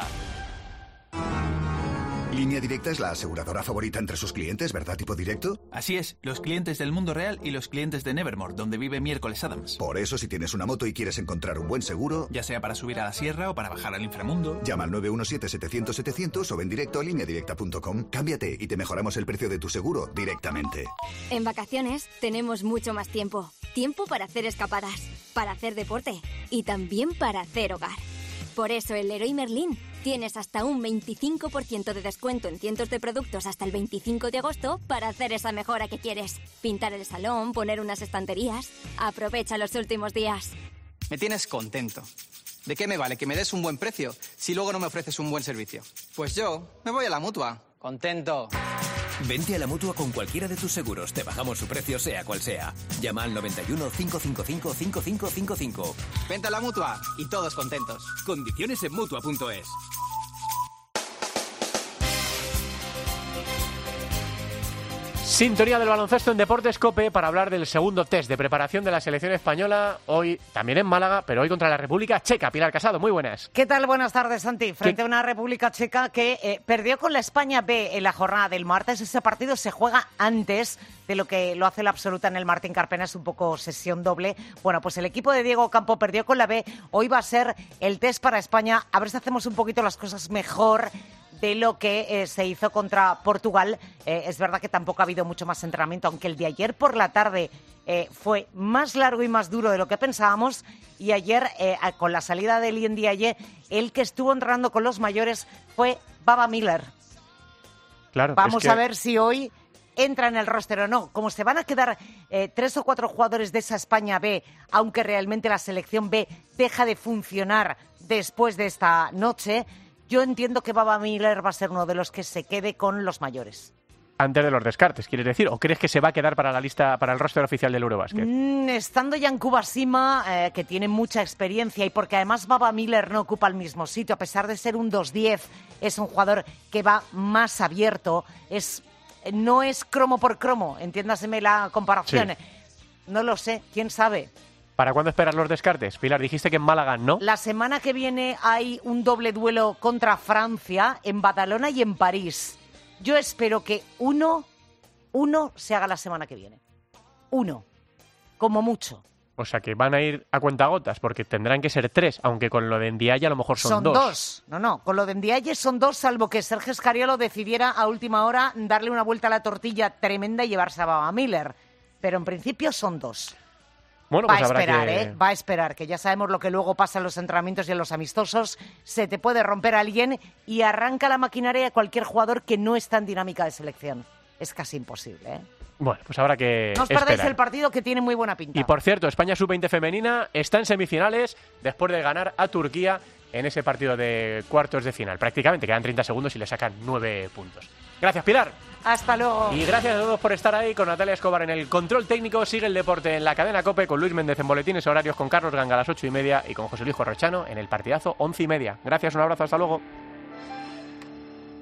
Línea Directa es la aseguradora favorita entre sus clientes, ¿verdad, tipo directo? Así es, los clientes del mundo real y los clientes de Nevermore, donde vive Miércoles Adams. Por eso, si tienes una moto y quieres encontrar un buen seguro, ya sea para subir a la sierra o para bajar al inframundo, llama al nueve uno siete, setecientos, setecientos o ven directo a línea directa punto com. Cámbiate y te mejoramos el precio de tu seguro directamente. En vacaciones tenemos mucho más tiempo. Tiempo para hacer escapadas, para hacer deporte y también para hacer hogar. Por eso en Leroy Merlin tienes hasta un veinticinco por ciento de descuento en cientos de productos hasta el veinticinco de agosto para hacer esa mejora que quieres. Pintar el salón, poner unas estanterías. Aprovecha los últimos días. Me tienes contento. ¿De qué me vale que me des un buen precio si luego no me ofreces un buen servicio? Pues yo me voy a la Mutua. Contento. Vente a la Mutua con cualquiera de tus seguros. Te bajamos su precio sea cual sea. Llama al noventa y uno, cinco cinco cinco, cinco cinco cinco cinco. Vente a la Mutua y todos contentos. Condiciones en Mutua punto es. Sintonía del baloncesto en Deportes COPE para hablar del segundo test de preparación de la selección española, hoy también en Málaga, pero hoy contra la República Checa. Pilar Casado, muy buenas. ¿Qué tal? Buenas tardes, Santi. Frente ¿Qué? a una República Checa que eh, perdió con la España B en la jornada del martes. Ese partido se juega antes de lo que lo hace la absoluta en el Martín Carpena, es un poco sesión doble. Bueno, pues el equipo de Diego Campo perdió con la B. Hoy va a ser el test para España. A ver si hacemos un poquito las cosas mejor de lo que eh, se hizo contra Portugal. Eh, es verdad que tampoco ha habido mucho más entrenamiento, aunque el de ayer por la tarde eh, fue más largo y más duro de lo que pensábamos. Y ayer, eh, con la salida de Elien Ndiaye, el que estuvo entrenando con los mayores fue Baba Miller. Claro, Vamos es que... a ver si hoy entra en el roster o no. Como se van a quedar eh, tres o cuatro jugadores de esa España B, aunque realmente la selección B deja de funcionar después de esta noche, yo entiendo que Baba Miller va a ser uno de los que se quede con los mayores. Antes de los descartes, ¿quieres decir? ¿O crees que se va a quedar para la lista, para el roster oficial del Eurobasket? Mm, estando ya en Kubasima, eh, que tiene mucha experiencia, y porque además Baba Miller no ocupa el mismo sitio, a pesar de ser un dos diez, es un jugador que va más abierto, es no es cromo por cromo, entiéndaseme la comparación. Sí. No lo sé, quién sabe. ¿Para cuándo esperas los descartes? Pilar, dijiste que en Málaga no. La semana que viene hay un doble duelo contra Francia en Badalona y en París. Yo espero que uno, uno se haga la semana que viene. Uno, como mucho. O sea que van a ir a cuentagotas, porque tendrán que ser tres, aunque con lo de Ndiaye a lo mejor son, son dos. Son dos, no, no, con lo de Ndiaye son dos, salvo que Sergio Scariolo decidiera a última hora darle una vuelta a la tortilla tremenda y llevarse a Baba Miller. Pero en principio son dos. Bueno, va pues a esperar, que... ¿eh? Va a esperar, que ya sabemos lo que luego pasa en los entrenamientos y en los amistosos. Se te puede romper a alguien y arranca la maquinaria a cualquier jugador que no está en dinámica de selección. Es casi imposible, ¿eh? Bueno, pues habrá que No os perdáis esperar. el partido, que tiene muy buena pinta. Y por cierto, España sub veinte femenina está en semifinales después de ganar a Turquía en ese partido de cuartos de final. Prácticamente quedan treinta segundos y le sacan nueve puntos. Gracias, Pilar. Hasta luego. Y gracias a todos por estar ahí. Con Natalia Escobar en el control técnico. Sigue el deporte en la cadena COPE con Luis Méndez en boletines horarios, con Carlos Ganga a las ocho y media y con José Luis Corrochano en el partidazo once y media. Gracias, un abrazo, hasta luego.